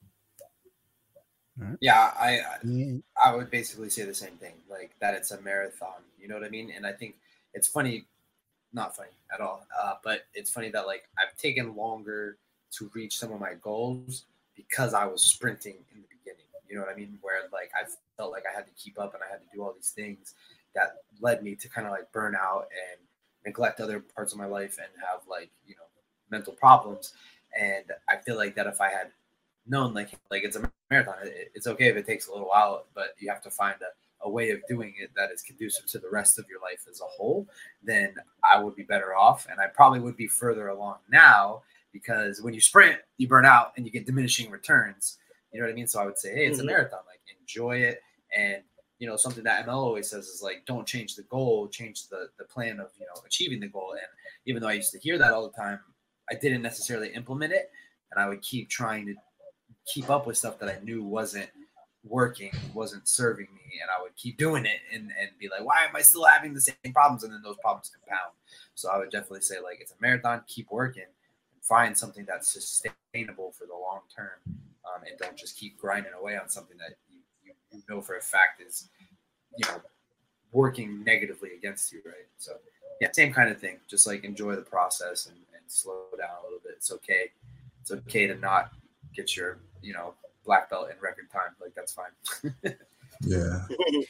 All right. Yeah, I Yeah. I would basically say the same thing, like that it's a marathon. You know what I mean? And I think it's funny, not funny at all, uh, but it's funny that like I've taken longer to reach some of my goals because I was sprinting in the beginning. You know what I mean? Where like I felt like I had to keep up and I had to do all these things that led me to kind of like burn out and neglect other parts of my life and have like, you know, mental problems. And I feel like that if I had known like like it's a marathon, it, it's okay if it takes a little while, but you have to find a, a way of doing it that is conducive to the rest of your life as a whole, then I would be better off. And I probably would be further along now because when you sprint, you burn out and you get diminishing returns. You know what I mean? So I would say, hey, it's mm-hmm. a marathon, like enjoy it. And you know, something that M L always says is like, don't change the goal, change the the plan of, you know, achieving the goal. And even though I used to hear that all the time, I didn't necessarily implement it. And I would keep trying to keep up with stuff that I knew wasn't working, wasn't serving me. And I would keep doing it and, and be like, why am I still having the same problems? And then those problems compound. So I would definitely say like, it's a marathon, keep working, and find something that's sustainable for the long term. Um, and don't just keep grinding away on something that you, you, you know for a fact is, you know, working negatively against you, right? So yeah, same kind of thing. Just like enjoy the process and, and slow down a little bit. It's okay. It's okay to not get your, you know, black belt in record time. Like that's fine. Yeah.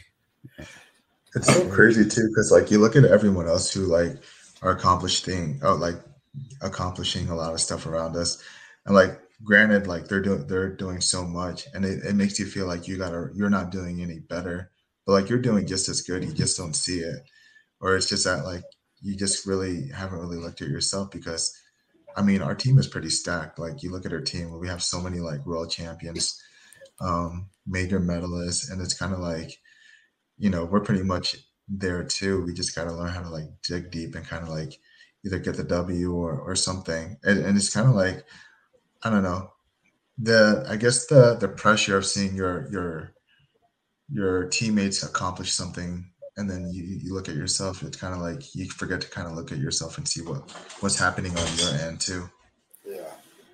It's so crazy too, because like you look at everyone else who like are accomplishing, oh, like accomplishing a lot of stuff around us, and like granted, like they're doing they're doing so much, and it, it makes you feel like you gotta you're not doing any better, but like you're doing just as good. You just don't see it, or it's just that like you just really haven't really looked at yourself because. I mean, our team is pretty stacked. Like you look at our team, we have so many like world champions, um, major medalists, and it's kind of like, you know, we're pretty much there too. We just got to learn how to like dig deep and kind of like either get the W or or something. And, and it's kind of like, I don't know. the I guess the the pressure of seeing your your your teammates accomplish something, and then you, you look at yourself, it's kind of like you forget to kind of look at yourself and see what what's happening on your end too. Yeah.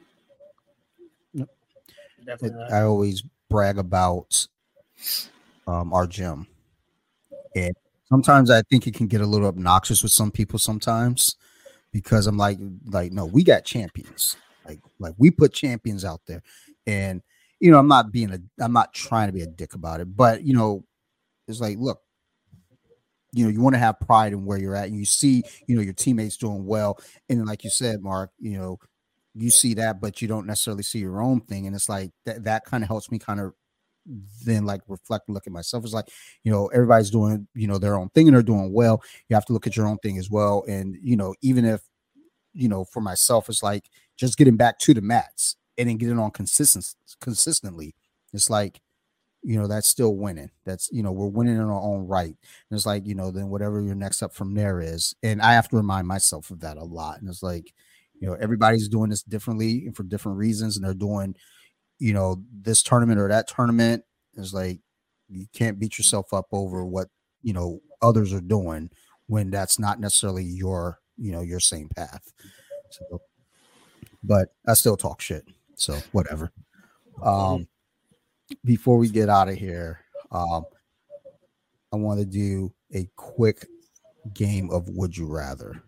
It, I always brag about um, our gym, and sometimes I think it can get a little obnoxious with some people sometimes, because I'm like, like, no, we got champions. Like, like we put champions out there, and you know, I'm not being a, I'm not trying to be a dick about it, but you know, it's like, look, you know, you want to have pride in where you're at, and you see, you know, your teammates doing well, and like you said, Mark, you know, you see that, but you don't necessarily see your own thing, and it's like that. That kind of helps me kind of then like reflect and look at myself. It's like, you know, everybody's doing, you know, their own thing and they're doing well. You have to look at your own thing as well, and you know, even if, you know, for myself, it's like just getting back to the mats and then getting on consistent consistently. It's like, you know, that's still winning. That's, you know, we're winning in our own right. And it's like, you know, then whatever your next up from there is. And I have to remind myself of that a lot. And it's like, you know, everybody's doing this differently and for different reasons. And they're doing, you know, this tournament or that tournament. Is like, you can't beat yourself up over what, you know, others are doing when that's not necessarily your, you know, your same path. So, but I still talk shit. So whatever. Um, before we get out of here, um, I want to do a quick game of Would You Rather,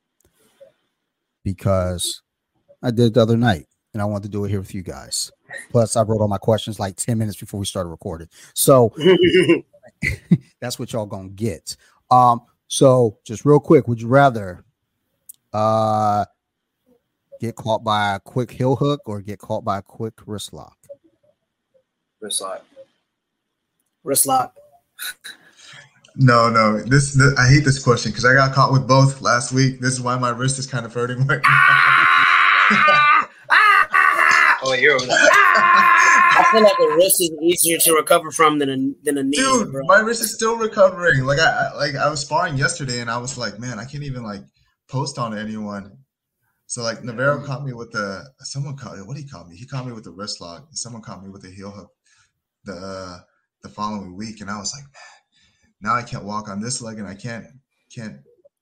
because I did the other night and I want to do it here with you guys. Plus, I wrote all my questions like ten minutes before we started recording. So that's what y'all gonna get. Um, so just real quick, would you rather uh get caught by a quick heel hook or get caught by a quick wrist lock? Wrist lock. Wrist lock. No, no. This, this I hate this question because I got caught with both last week. This is why my wrist is kind of hurting right now. Oh, you're over there. I feel like a wrist is easier to recover from than a than a knee. Dude, bro. my wrist is still recovering. Like I, I like I was sparring yesterday, and I was like, man, I can't even like post on anyone. So like Navarro caught me with the someone caught what did he call me? He caught me with the wrist lock. Someone caught me with the heel hook the uh, the following week, and I was like, man, now I can't walk on this leg, and I can't can't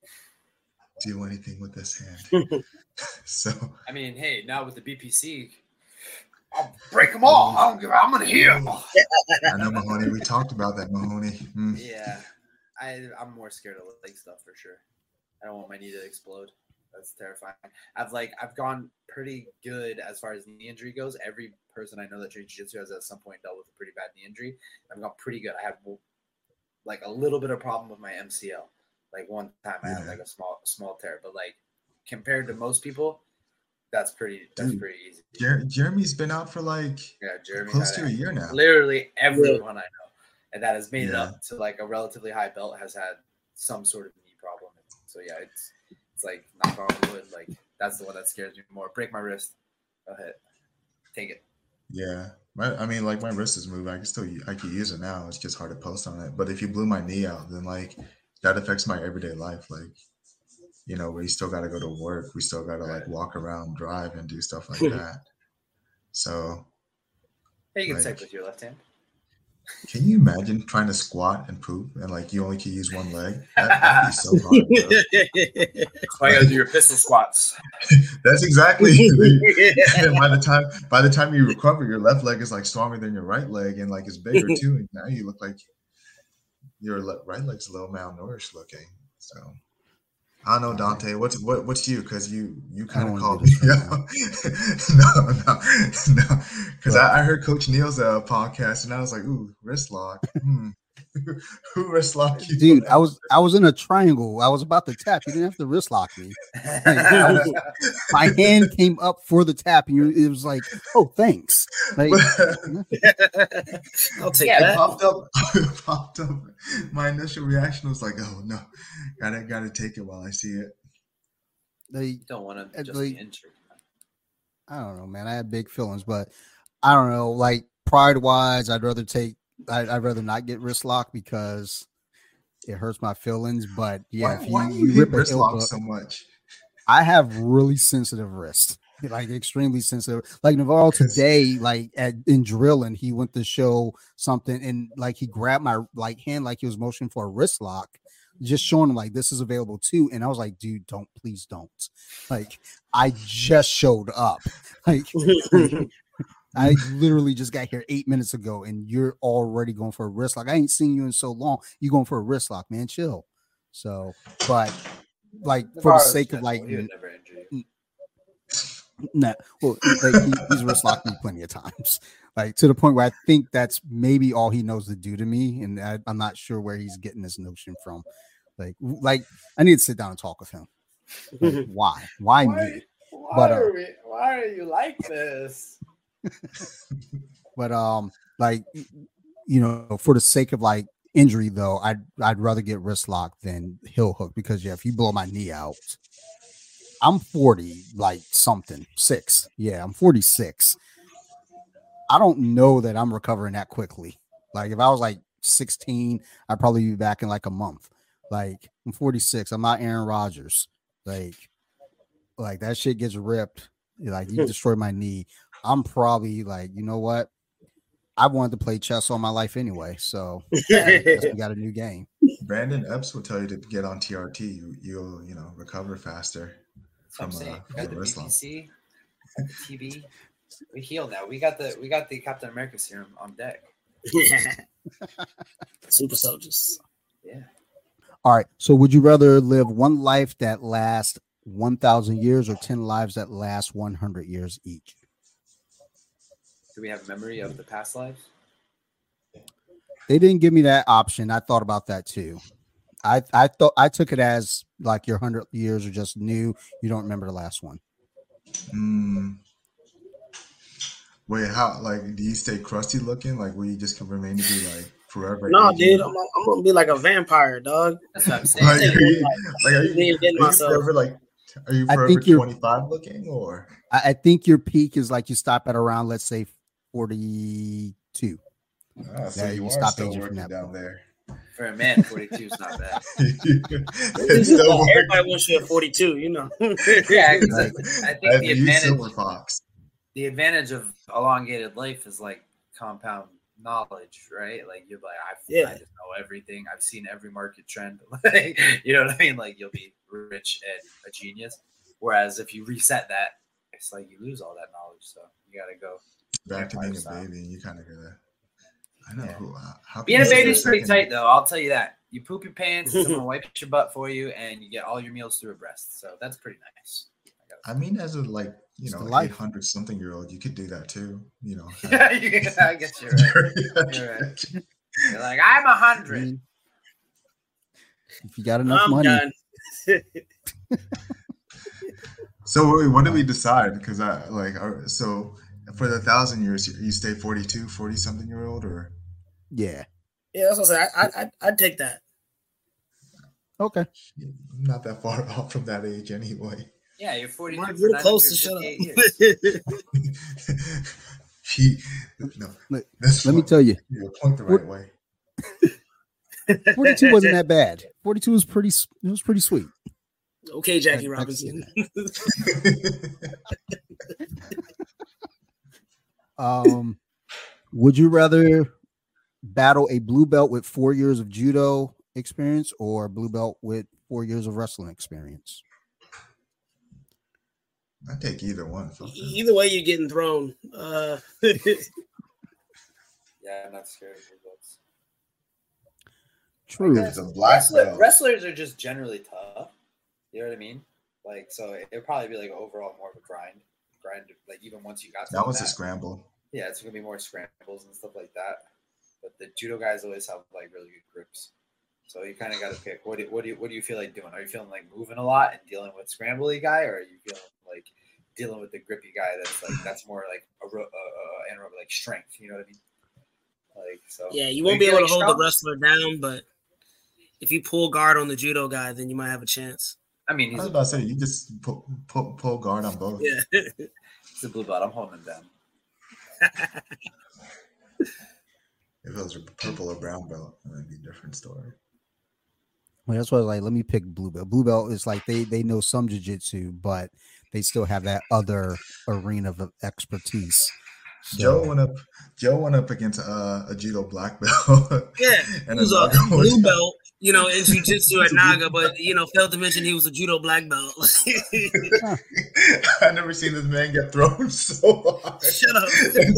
do anything with this hand. So I mean, hey, now with the B P C, I'll break them all. I don't give. I'm gonna hear them. I know, Mahoney. We talked about that, Mahoney. Mm. Yeah, I I'm more scared of leg stuff for sure. I don't want my knee to explode. That's terrifying. I've like I've gone pretty good as far as knee injury goes. Every person I know that trains jiu-jitsu has at some point dealt with a pretty bad knee injury. I've gone pretty good. I have like a little bit of problem with my M C L. Like one time I Yeah. had like a small small tear, but like compared to most people, that's pretty that's Dude, pretty easy. Jer- Jeremy's been out for like Yeah, Jeremy. close had to a it. year now. Literally everyone I know, and that has made it Yeah. up to like a relatively high belt has had some sort of knee problem. So yeah, it's it's like knock on wood. Like that's the one that scares me more. Break my wrist. Go ahead, take it. Yeah, my, I mean, like my wrist is moving. I can still, I can use it now. It's just hard to post on it. But if you blew my knee out, then like that affects my everyday life. Like, you know, we still got to go to work. We still got to like walk around, drive, and do stuff like that. So, Hey, you can like, type with your left hand. can you imagine trying to squat and poop and like you only can use one leg? That, that'd be so hard. Bro. That's why you gotta do your pistol squats. That's exactly. And then by the time by the time you recover, your left leg is like stronger than your right leg, and like it's bigger too. And now you look like your le- right leg's a little malnourished looking. So I don't know, Dante. What's what what's you? Because you you kind of wanna called do me. this no, no, no. Because I, I heard Coach Neal's uh, podcast, and I was like, ooh, wrist lock. Hmm. Who wrist lock you? Dude, I was I was in a triangle. I was about to tap. You didn't have to wrist lock me. I was, my hand came up for the tap, and you, it was like, "Oh, thanks." Like, I'll take Yeah, it that. popped up. It popped up. My initial reaction was like, "Oh no, gotta gotta take it while I see it." they, Don't want to Uh, just like- be injured. I don't know, man. I had big feelings, but I don't know. Like pride wise, I'd rather take. I'd, I'd rather not get wrist lock because it hurts my feelings. But yeah, why, if you, why do you you hate rip a wrist heel lock hook, so much? I have really sensitive wrists. like extremely sensitive. Like Navarro today, like at in drilling, he went to show something and like he grabbed my like hand like he was motioning for a wrist lock, just showing him like this is available too. And I was like, dude, don't please don't. Like I just showed up. Like I literally just got here eight minutes ago and you're already going for a wrist lock. I ain't seen you in so long. You going for a wrist lock, man. Chill. So, but like for the sake of like n- nah, well, like, he, he's wrist locked me plenty of times, like to the point where I think that's maybe all he knows to do to me, and I, I'm not sure where he's getting this notion from. Like, like I need to sit down and talk with him. Like, why? Why, Why, me? why But, uh, are we? Why are you like this? But um, like you know, for the sake of like injury though, I'd I'd rather get wrist lock than heel hook because yeah, if you blow my knee out. I'm forty, like something, six. Yeah, I'm forty-six. I don't know that I'm recovering that quickly. Like, if I was like sixteen, I'd probably be back in like a month. Like, I'm forty-six. I'm not Aaron Rodgers. Like, like that shit gets ripped. Like, you destroy my knee. I'm probably like, you know what? I wanted to play chess all my life anyway. So, I guess we got a new game. Brandon Epps will tell you to get on T R T. You, you'll, you know, recover faster. I'm From, saying, uh, we got the the B wrist P lock. C, T B. We healed now. We got the we got the Captain America serum on deck. Super soldiers. Yeah. All right. So, would you rather live one life that lasts one thousand years or ten lives that last one hundred years each? Do we have memory of the past lives? They didn't give me that option. I thought about that too. I I thought I took it as like your hundred years are just new. You don't remember the last one. Mm. Wait, how? Like, do you stay crusty looking? Like, will you just remain to be like forever? No, aging? dude, I'm, I'm gonna be like a vampire, dog. That's what I'm saying. Like, are you, like, are you, Me getting are you myself. forever like? Are you I forever think you're- twenty-five looking, or I, I think your peak is like you stop at around, let's say, forty-two. ah, so Yeah, you you are stop still aging from working that down point. there? For a man, forty-two is not bad. It's still working. Everybody wants you at forty-two, you know. Yeah, 'cause I, I think Have the you advantage Silver Fox? the advantage of elongated life is like compound knowledge, right? Like you're like, I, Yeah. I just know everything. I've seen every market trend. Like, you know what I mean? Like you'll be rich and a genius. Whereas if you reset that, it's like you lose all that knowledge. So you gotta go Back to being a style. baby, and you kind of gotta. I know Yeah. who. uh, How Being a can you baby's stay pretty second? tight though. I'll tell you that. You poop your pants, someone wipes your butt for you, and you get all your meals through a breast. So that's pretty nice. I mean, as a like you It's know the life. eight hundred something year old, you could do that too. You know. Yeah, you, I guess you're right. You're right. You're like, I'm a I hundred. mean, if you got enough I'm money, done. So wait, what did we decide? Because I like uh, so for the thousand years, you- you stay forty-two, forty something year old, or yeah, Yeah, that's what I say. I, I, I'd- I'd take that. okay. I'm not that far off from that age anyway. Yeah, you're forty-two. Mark, for you're close to shut nine hundred fifty-eight years. he, no, Let, that's let me tell you, you point the right way. forty-two wasn't that bad. forty-two was pretty. s- It was pretty sweet. Okay, Jackie I- I can see Robinson. Um, would you rather battle a blue belt with four years of judo experience or a blue belt with four years of wrestling experience? I take either one. Fuck E- them. Either way, you're getting thrown. Uh, Yeah, I'm not scared of those. True. guess- It's a black Wrestler, belt. wrestlers are just generally tough. You know what I mean? Like, so it'll probably be like overall more of a grind. Grind, like even once you got to That was the a mat. scramble. Yeah, it's gonna be more scrambles and stuff like that. But the judo guys always have like really good grips. So you kind of got to pick. What do what do you what do you feel like doing? Are you feeling like moving a lot and dealing with scrambly guy, or are you feeling like dealing with the grippy guy that's like that's more like a uh, uh, anaerobic like strength? You know what I mean? Like so. yeah, you Do won't be feel able like to hold strong? the wrestler down, but if you pull guard on the judo guy, then you might have a chance. I mean, I he's was a, about to say you just pull, pull, pull guard on both. Yeah. he's a blue belt. I'm holding him down. If it was a purple or brown belt, it would be a different story. Well, that's why I was like, let me pick blue belt. Blue belt is like they they know some jiu-jitsu, but they still have that other arena of expertise. So, Joe went up. Joe went up against uh, a judo black belt. Yeah, and he was a Naga was- blue belt, you know, in jiu-jitsu at Naga, but you know, failed to mention he was a judo black belt. I never seen this man get thrown so hard. Shut up.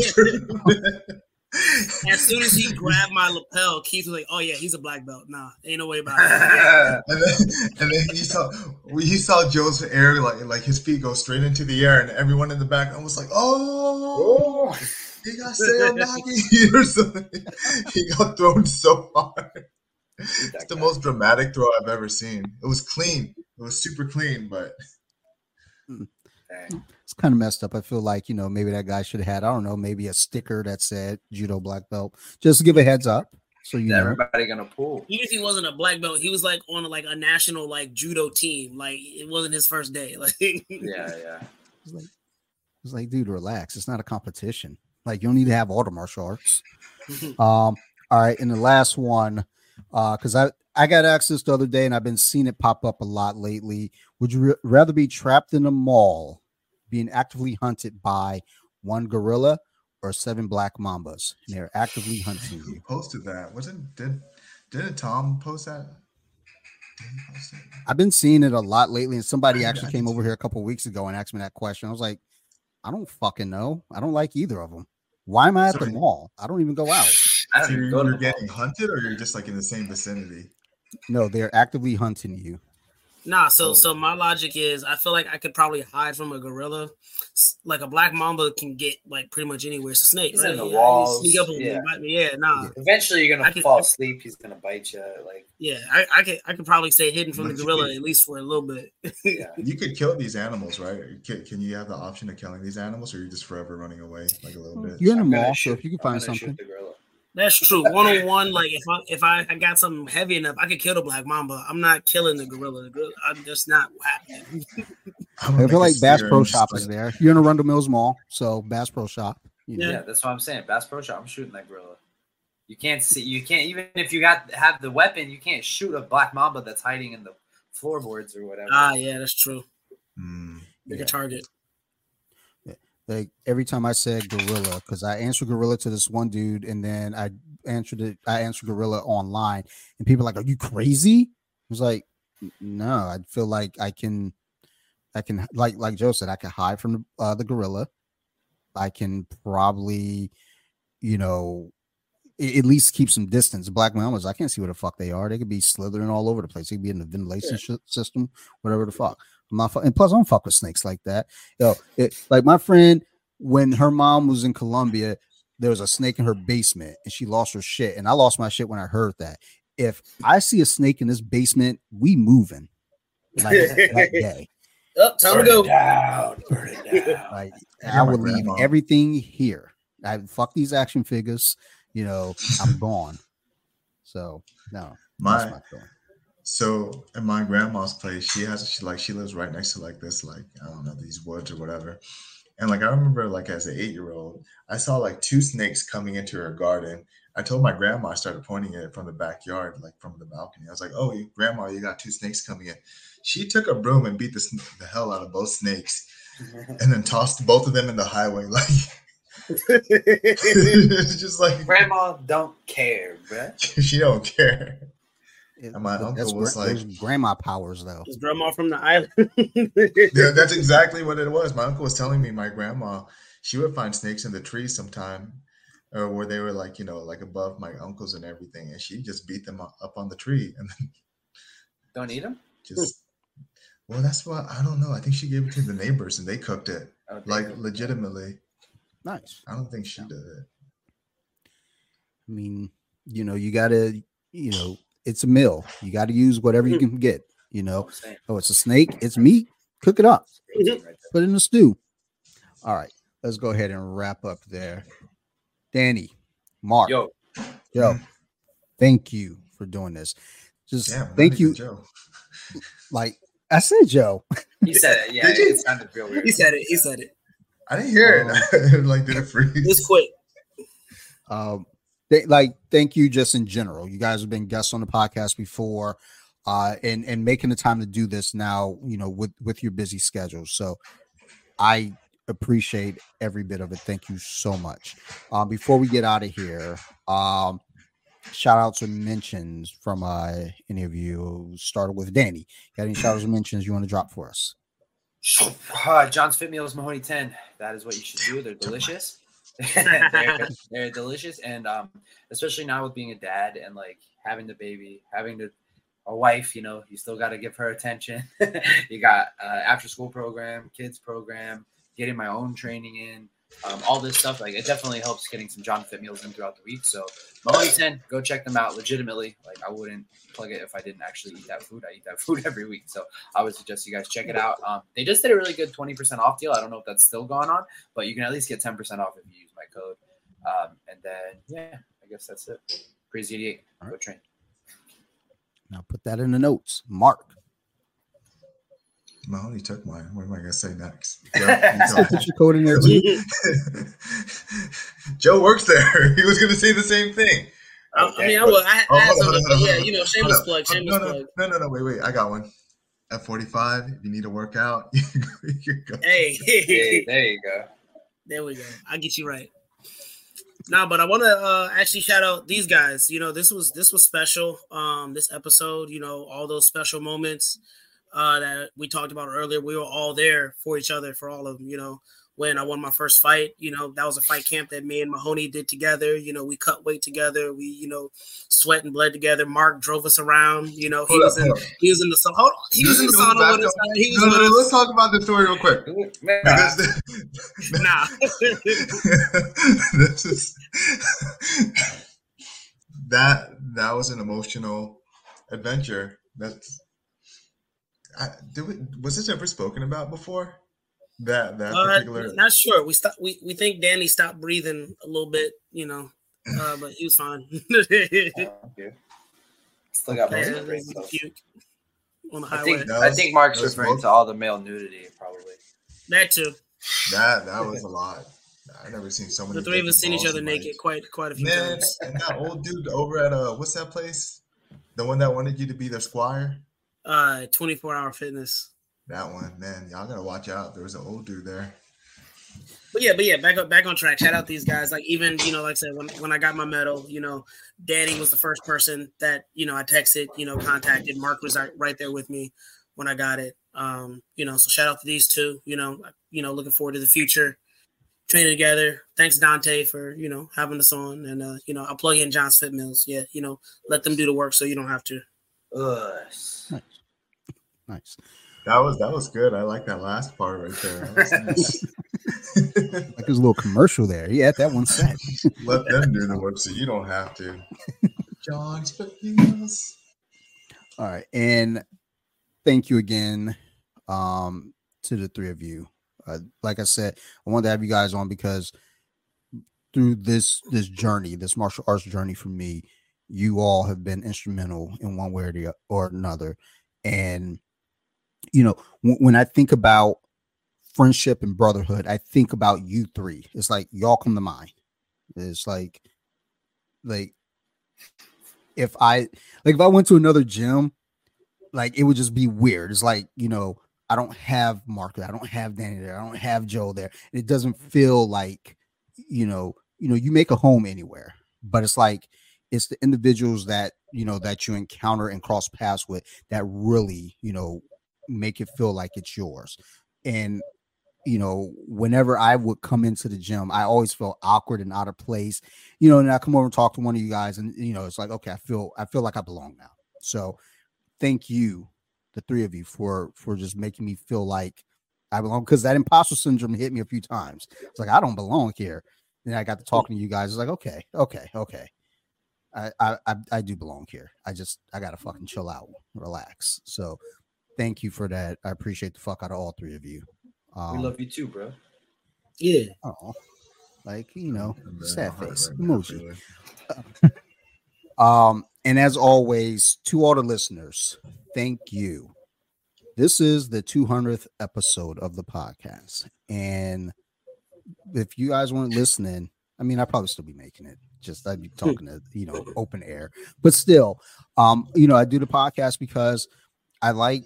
As soon as he grabbed my lapel, Keith was like, "Oh yeah, he's a black belt. Nah, ain't no way about it." and then, and then he saw he saw Joe's air like like his feet go straight into the air, and everyone in the back was like, "Oh, he got Seo Nagi or something." He got thrown so hard. It's the most dramatic throw I've ever seen. It was clean. It was super clean, but it's kind of messed up. I feel like, you know, maybe that guy should have had, I don't know, maybe a sticker that said judo black belt, just to give a heads up. So you know, everybody gonna pull. Even if he wasn't a black belt, he was like on like a national like judo team. Like it wasn't his first day. Like yeah, yeah. It's like, it's like, dude, relax. It's not a competition. Like you don't need to have all the martial arts. um, all right, and the last one, uh, because I I got asked this the other day, and I've been seeing it pop up a lot lately. Would you re- rather be trapped in a mall, being actively hunted by one gorilla, or seven black mambas, and they're actively hunting you? Who posted that? Wasn't did didn't Tom post that? Did he post it? I've been seeing it a lot lately, and somebody I- actually I came did over here a couple weeks ago and asked me that question. I was like, I don't fucking know. I don't like either of them. Why am I at the Sorry. mall? I don't even go out. I So don't even you're, go to you're the mall. getting hunted, or you're just like in the same vicinity? No, they're actively hunting you. Nah, so Oh. so my logic is I feel like I could probably hide from a gorilla. S- Like a black mamba can get like pretty much anywhere. It's a snake, He's right? in the Yeah, he walls, sneak up and yeah. bite me. Yeah, nah. Yeah. Eventually, you're I gonna can- fall asleep. He's gonna bite you. Like, Yeah, I, I could I could probably stay hidden from But the you gorilla could- at least for a little bit. yeah. You could kill these animals, right? Can, can you have the option of killing these animals, or you're just forever running away like a little bit? You're in a I'm gonna mall, so shoot- if you can I'm find gonna shoot something. the gorilla. That's true. One on one, like if I if I, I got something heavy enough, I could kill the black mamba. I'm not killing the gorilla. The gorilla I'm just not happening. I'm gonna I make feel a like Bass spear Pro and just, Shop like, is there. You're in Arundel Mills Mall, so Bass Pro Shop. You know. Yeah. Yeah, that's what I'm saying. Bass Pro Shop. I'm shooting that gorilla. You can't see. You can't even if you got have the weapon. You can't shoot a black mamba that's hiding in the floorboards or whatever. Ah, yeah, that's true. Mm. Pick Yeah. a target. Like every time I said gorilla, because I answered gorilla to this one dude, and then I answered it. I answered gorilla online, and people are like, "Are you crazy?" I was like, "No, I feel like I can, I can like like Joe said, I can hide from the, uh, the gorilla. I can probably, you know, a- at least keep some distance. Black mamas, I can't see where the fuck they are. They could be slithering all over the place. They could be in the ventilation sh- system, whatever the fuck. I'm not, fu- and plus, I don't fuck with snakes like that. Yo, it, like my friend, when her mom was in Colombia, there was a snake in her basement, and she lost her shit. And I lost my shit when I heard that. If I see a snake in this basement, we moving like that day. Up, time to Burn go. it down. Burn it down. Like I I got my would leave grandma. everything here. I fuck these action figures. You know, I'm gone. So no, My that's my feeling. So at my grandma's place, she has she like she lives right next to like this like I don't know these woods or whatever, and like I remember like as an eight year old, I saw like two snakes coming into her garden. I told my grandma, I started pointing at it from the backyard, like from the balcony. I was like, "Oh, you, grandma, you got two snakes coming in." She took a broom and beat the sn- the hell out of both snakes, and then tossed both of them in the highway. Like it's just like Grandma don't care, bruh. she don't care. It- And my but uncle that's was gra- like- those grandma powers though. Just grandma from the island. Yeah, that's exactly what it was. My uncle was telling me my grandma, she would find snakes in the trees sometime, or where they were like, you know, like above my uncles and everything, and she just beat them up up on the tree and then Don't eat them. just. Well, that's what I don't know. I think she gave it to the neighbors and they cooked it Oh, like damn. legitimately. Nice. I don't think she did it. I mean, you know, you gotta, you know, it's a meal. You got to use whatever you can get. You know, I'm saying. oh, it's a snake. It's meat. Cook it up. Protein right there. Put it in the stew. All right, let's go ahead and wrap up there. Danny, Mark, Yo, yo, thank you for doing this. Just Damn, not thank even you. Joe. Like I said, Joe. he said it. Yeah, Did you? it sounded real weird. He said it. He said it. I didn't hear it. Like did it It's freeze? quick. Um, th- like thank you just in general. You guys have been guests on the podcast before, uh, and and making the time to do this now. You know, with with your busy schedule. So I appreciate every bit of it. Thank you so much. Um, before we get out of here, um, shout outs and mentions from uh, any of you. Started with Danny. Got any shout outs and mentions you want to drop for us? Uh, John's Fit Meals Mahoney ten. That is what you should do. They're delicious. they're, they're delicious, and um, especially now with being a dad and like having the baby, having the a wife, you know, you still got to give her attention. You got uh, after school program, kids program, getting my own training in, um, all this stuff. Like it definitely helps getting some John Fit Meals in throughout the week. So Mahoney ten, go check them out. Legitimately, like I wouldn't plug it if I didn't actually eat that food. I eat that food every week, so I would suggest you guys check it out. Um, they just did a really good twenty percent off deal. I don't know if that's still going on, but you can at least get ten percent off if you use my code. Um, and then yeah, I guess that's it. Pre Z D eight, go train. Now put that in the notes, Mark. Mahoney took mine. What am I gonna say next? Put your code in there too. Joe works there. He was gonna say the same thing. Okay. I mean, I will. I, oh, I had hold on, something, hold on, but yeah, hold on. you know, shameless plug, shameless no, no, plug. No, no, no, wait, wait. I got one. F forty-five. If you need to work out, you go. Hey, hey, there you go. There we go. I get you right. No, but I want to uh, actually shout out these guys. You know, this was this was special. Um, this episode, you know, all those special moments uh, that we talked about earlier. We were all there for each other, for all of them. You know, when I won my first fight, you know, that was a fight camp that me and Mahoney did together. You know, we cut weight together. We, you know, sweat and bled together. Mark drove us around. You know, he hold was up, in he was in the sauna. Hold on. He was in the sauna with us. He was no, no, no, with let's us. talk about the story real quick. Because Nah. this is that that was an emotional adventure. That's I, did we, was this ever spoken about before? That that uh, particular. Not sure. We stop. We, we think Danny stopped breathing a little bit. You know, uh, but he was fine. Oh, okay. Still got most Yeah, of the brain it was cells. puke on the I highway. think That I was- think Mark's that was referring both- to all the male nudity, probably. That too. That that was a lot. I never seen so many. The three of us dick seen each balls other in my- naked quite quite a few Man, times. and that old dude over at uh, what's that place? The one that wanted you to be their squire. Uh, twenty-four hour fitness. That one, man. Y'all gotta watch out. There was an old dude there. But yeah, but yeah, back up, back on track. Shout out these guys. Like even you know, like I said, when, when I got my medal, you know, Danny was the first person that you know I texted, you know, contacted. Mark was right, right there with me when I got it. Um, you know, so shout out to these two. You know, you know, looking forward to the future, training together. Thanks Dante for you know having us on, and uh, you know, I'll plug in John's Fit Mills. Yeah, you know, let them do the work so you don't have to. Ugh. Nice. Nice. That was that was good. I like that last part right there. That was nice. Like there's a little commercial there. Yeah, that one set. Let them do the work so you don't have to. John's Fit Meals. All right. And thank you again um, to the three of you. Uh, like I said, I wanted to have you guys on because through this this journey, this martial arts journey for me, you all have been instrumental in one way or, the, or another. And, you know, w- when I think about friendship and brotherhood, I think about you three. It's like y'all come to mind. It's like, like if I like if I went to another gym, like it would just be weird. It's like, you know, I don't have Mark there, I don't have Danny there, I don't have Joe there. It doesn't feel like, you know, you know, you make a home anywhere, but it's like it's the individuals that you know that you encounter and cross paths with that really, you know, make it feel like it's yours. And you know, whenever I would come into the gym, I always felt awkward and out of place, you know, and I come over and talk to one of you guys and, you know, it's like, okay, I feel, I feel like I belong now. So thank you, the three of you for, for just making me feel like I belong, because that imposter syndrome hit me a few times. It's like, I don't belong here. Then I got to talking to you guys. It's like, okay, okay, okay. I, I, I, I do belong here. I just, I got to fucking chill out, relax. So thank you for that. I appreciate the fuck out of all three of you. Um, We love you too, bro. Yeah. Oh, like, you know, sad Right, face right, right, emoji. really. Um, and as always, to all the listeners, thank you. This is the two hundredth episode of the podcast. And if you guys weren't listening, I mean, I'd probably still be making it. Just I'd be talking to, you know, open air. But still, um, you know, I do the podcast because I like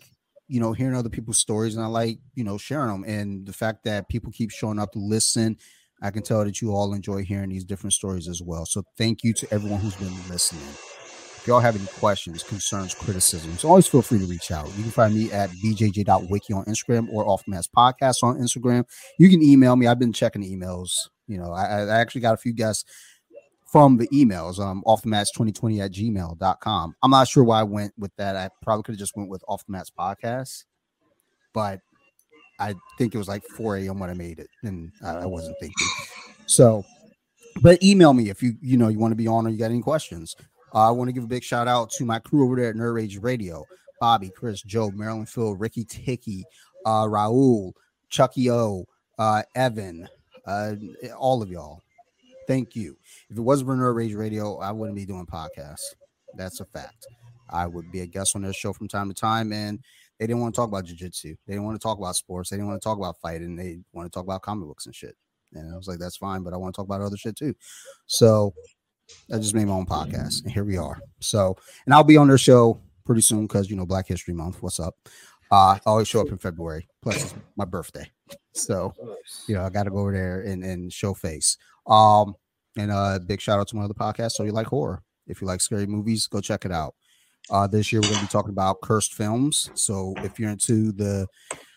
you know, hearing other people's stories, and I like, you know, sharing them. And the fact that people keep showing up to listen, I can tell that you all enjoy hearing these different stories as well. So thank you to everyone who's been listening. If y'all have any questions, concerns, criticisms, always feel free to reach out. You can find me at b j j dot wiki on Instagram or Off the Mats Podcast on Instagram. You can email me. I've been checking the emails. You know, I, I actually got a few guests from the emails, um, off the mats twenty twenty at gmail dot com. I'm not sure why I went with that. I probably could have just went with Off the Mats Podcast, but I think it was like four a.m. when I made it, and I, I wasn't thinking. So, but email me if you, you know, you want to be on or you got any questions. Uh, I want to give a big shout out to my crew over there at Nerd Rage Radio: Bobby, Chris, Joe, Marilyn, Phil, Ricky, Ticky, uh, Raul, Chucky O, uh, Evan, uh, all of y'all. Thank you. If it wasn't for Nerd Rage Radio, I wouldn't be doing podcasts. That's a fact. I would be a guest on their show from time to time, and they didn't want to talk about jiu-jitsu. They didn't want to talk about sports. They didn't want to talk about fighting. They want to talk about comic books and shit. And I was like, that's fine, but I want to talk about other shit too. So I just made my own podcast, and here we are. So, and I'll be on their show pretty soon because, you know, Black History Month. What's up? Uh, I always show up in February. Plus, it's my birthday. So, you know, I got to go over there and, and show face. Um, and a uh, big shout out to my other podcast. So you like horror. If you like scary movies, go check it out. Uh, this year, we're going to be talking about cursed films. So if you're into the,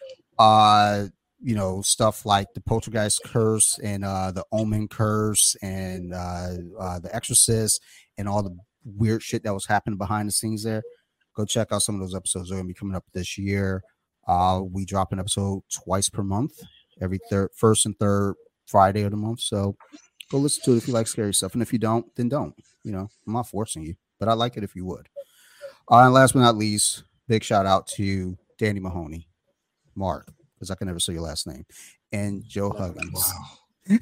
uh, you know, stuff like the Poltergeist curse and uh, the Omen curse and uh, uh, the Exorcist and all the weird shit that was happening behind the scenes there, go check out some of those episodes. They're going to be coming up this year. Uh, we drop an episode twice per month, every third, first and third Friday of the month. So go listen to it if you like scary stuff. And if you don't, then don't. You know, I'm not forcing you, but I like it if you would. Uh, and last but not least, big shout out to Danny Mahoney, Mark, because I can never say your last name, and Joe Huggins. Wow.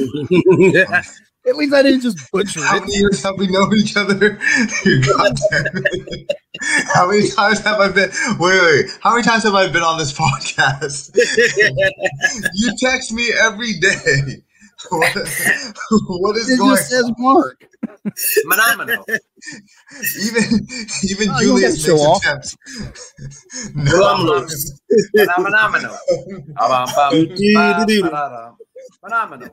At least I didn't just butcher How it. many years have we known each other? God damn it. How many times have I been? Wait, wait. How many times have I been on this podcast? You text me every day. What, what is It going just says on? Mark. Phenomenal. Even even Oh, you don't Julius gotta show makes off. attempts. No. Phenomenal. Phenomenal.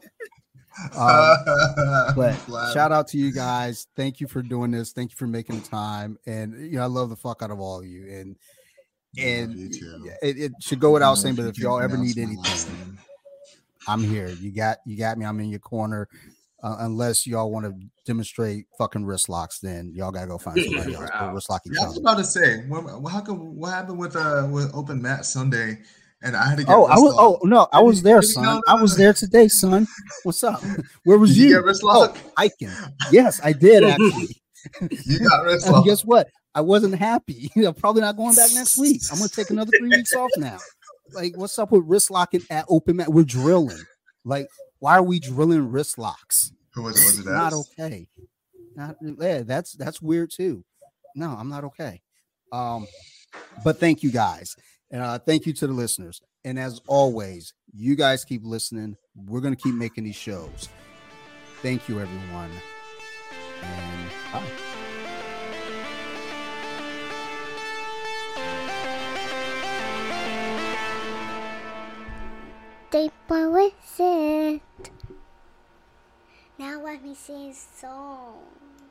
Um, but Glad. shout out to you guys. Thank you for doing this. Thank you for making the time. And you know, I love the fuck out of all of you. And and Love you too. it, it should go without I don't know saying, if but you if can y'all ever pronounce need my last anything, name. I'm here. You got you got me. I'm in your corner. Uh, unless y'all want to demonstrate fucking wrist locks, then y'all gotta go find somebody else. Go wrist lock each Yeah, I was other. about to say, what, how come? What happened with uh with Open Mat Sunday? And I had to get. Oh, I wrist was. Oh locked. no, I Did was you- there, did you- son. no, no, I no, was no. there today, son. What's up? Where was Did you you? get wrist Oh, locked? hiking. Yes, I did actually. You got wrist And locked. guess what? I wasn't happy. I'm probably not going back next week. I'm gonna take another three weeks off now. Like, what's up with wrist locking at Open Mat? We're drilling. Like, why are we drilling wrist locks? Who was it? Was it Not us? okay. Not yeah, that's that's weird too. No, I'm not okay. Um, but thank you guys. And uh, thank you to the listeners. And as always, you guys keep listening. We're gonna keep making these shows. Thank you, everyone. And bye. They were with it. Now let me sing a song.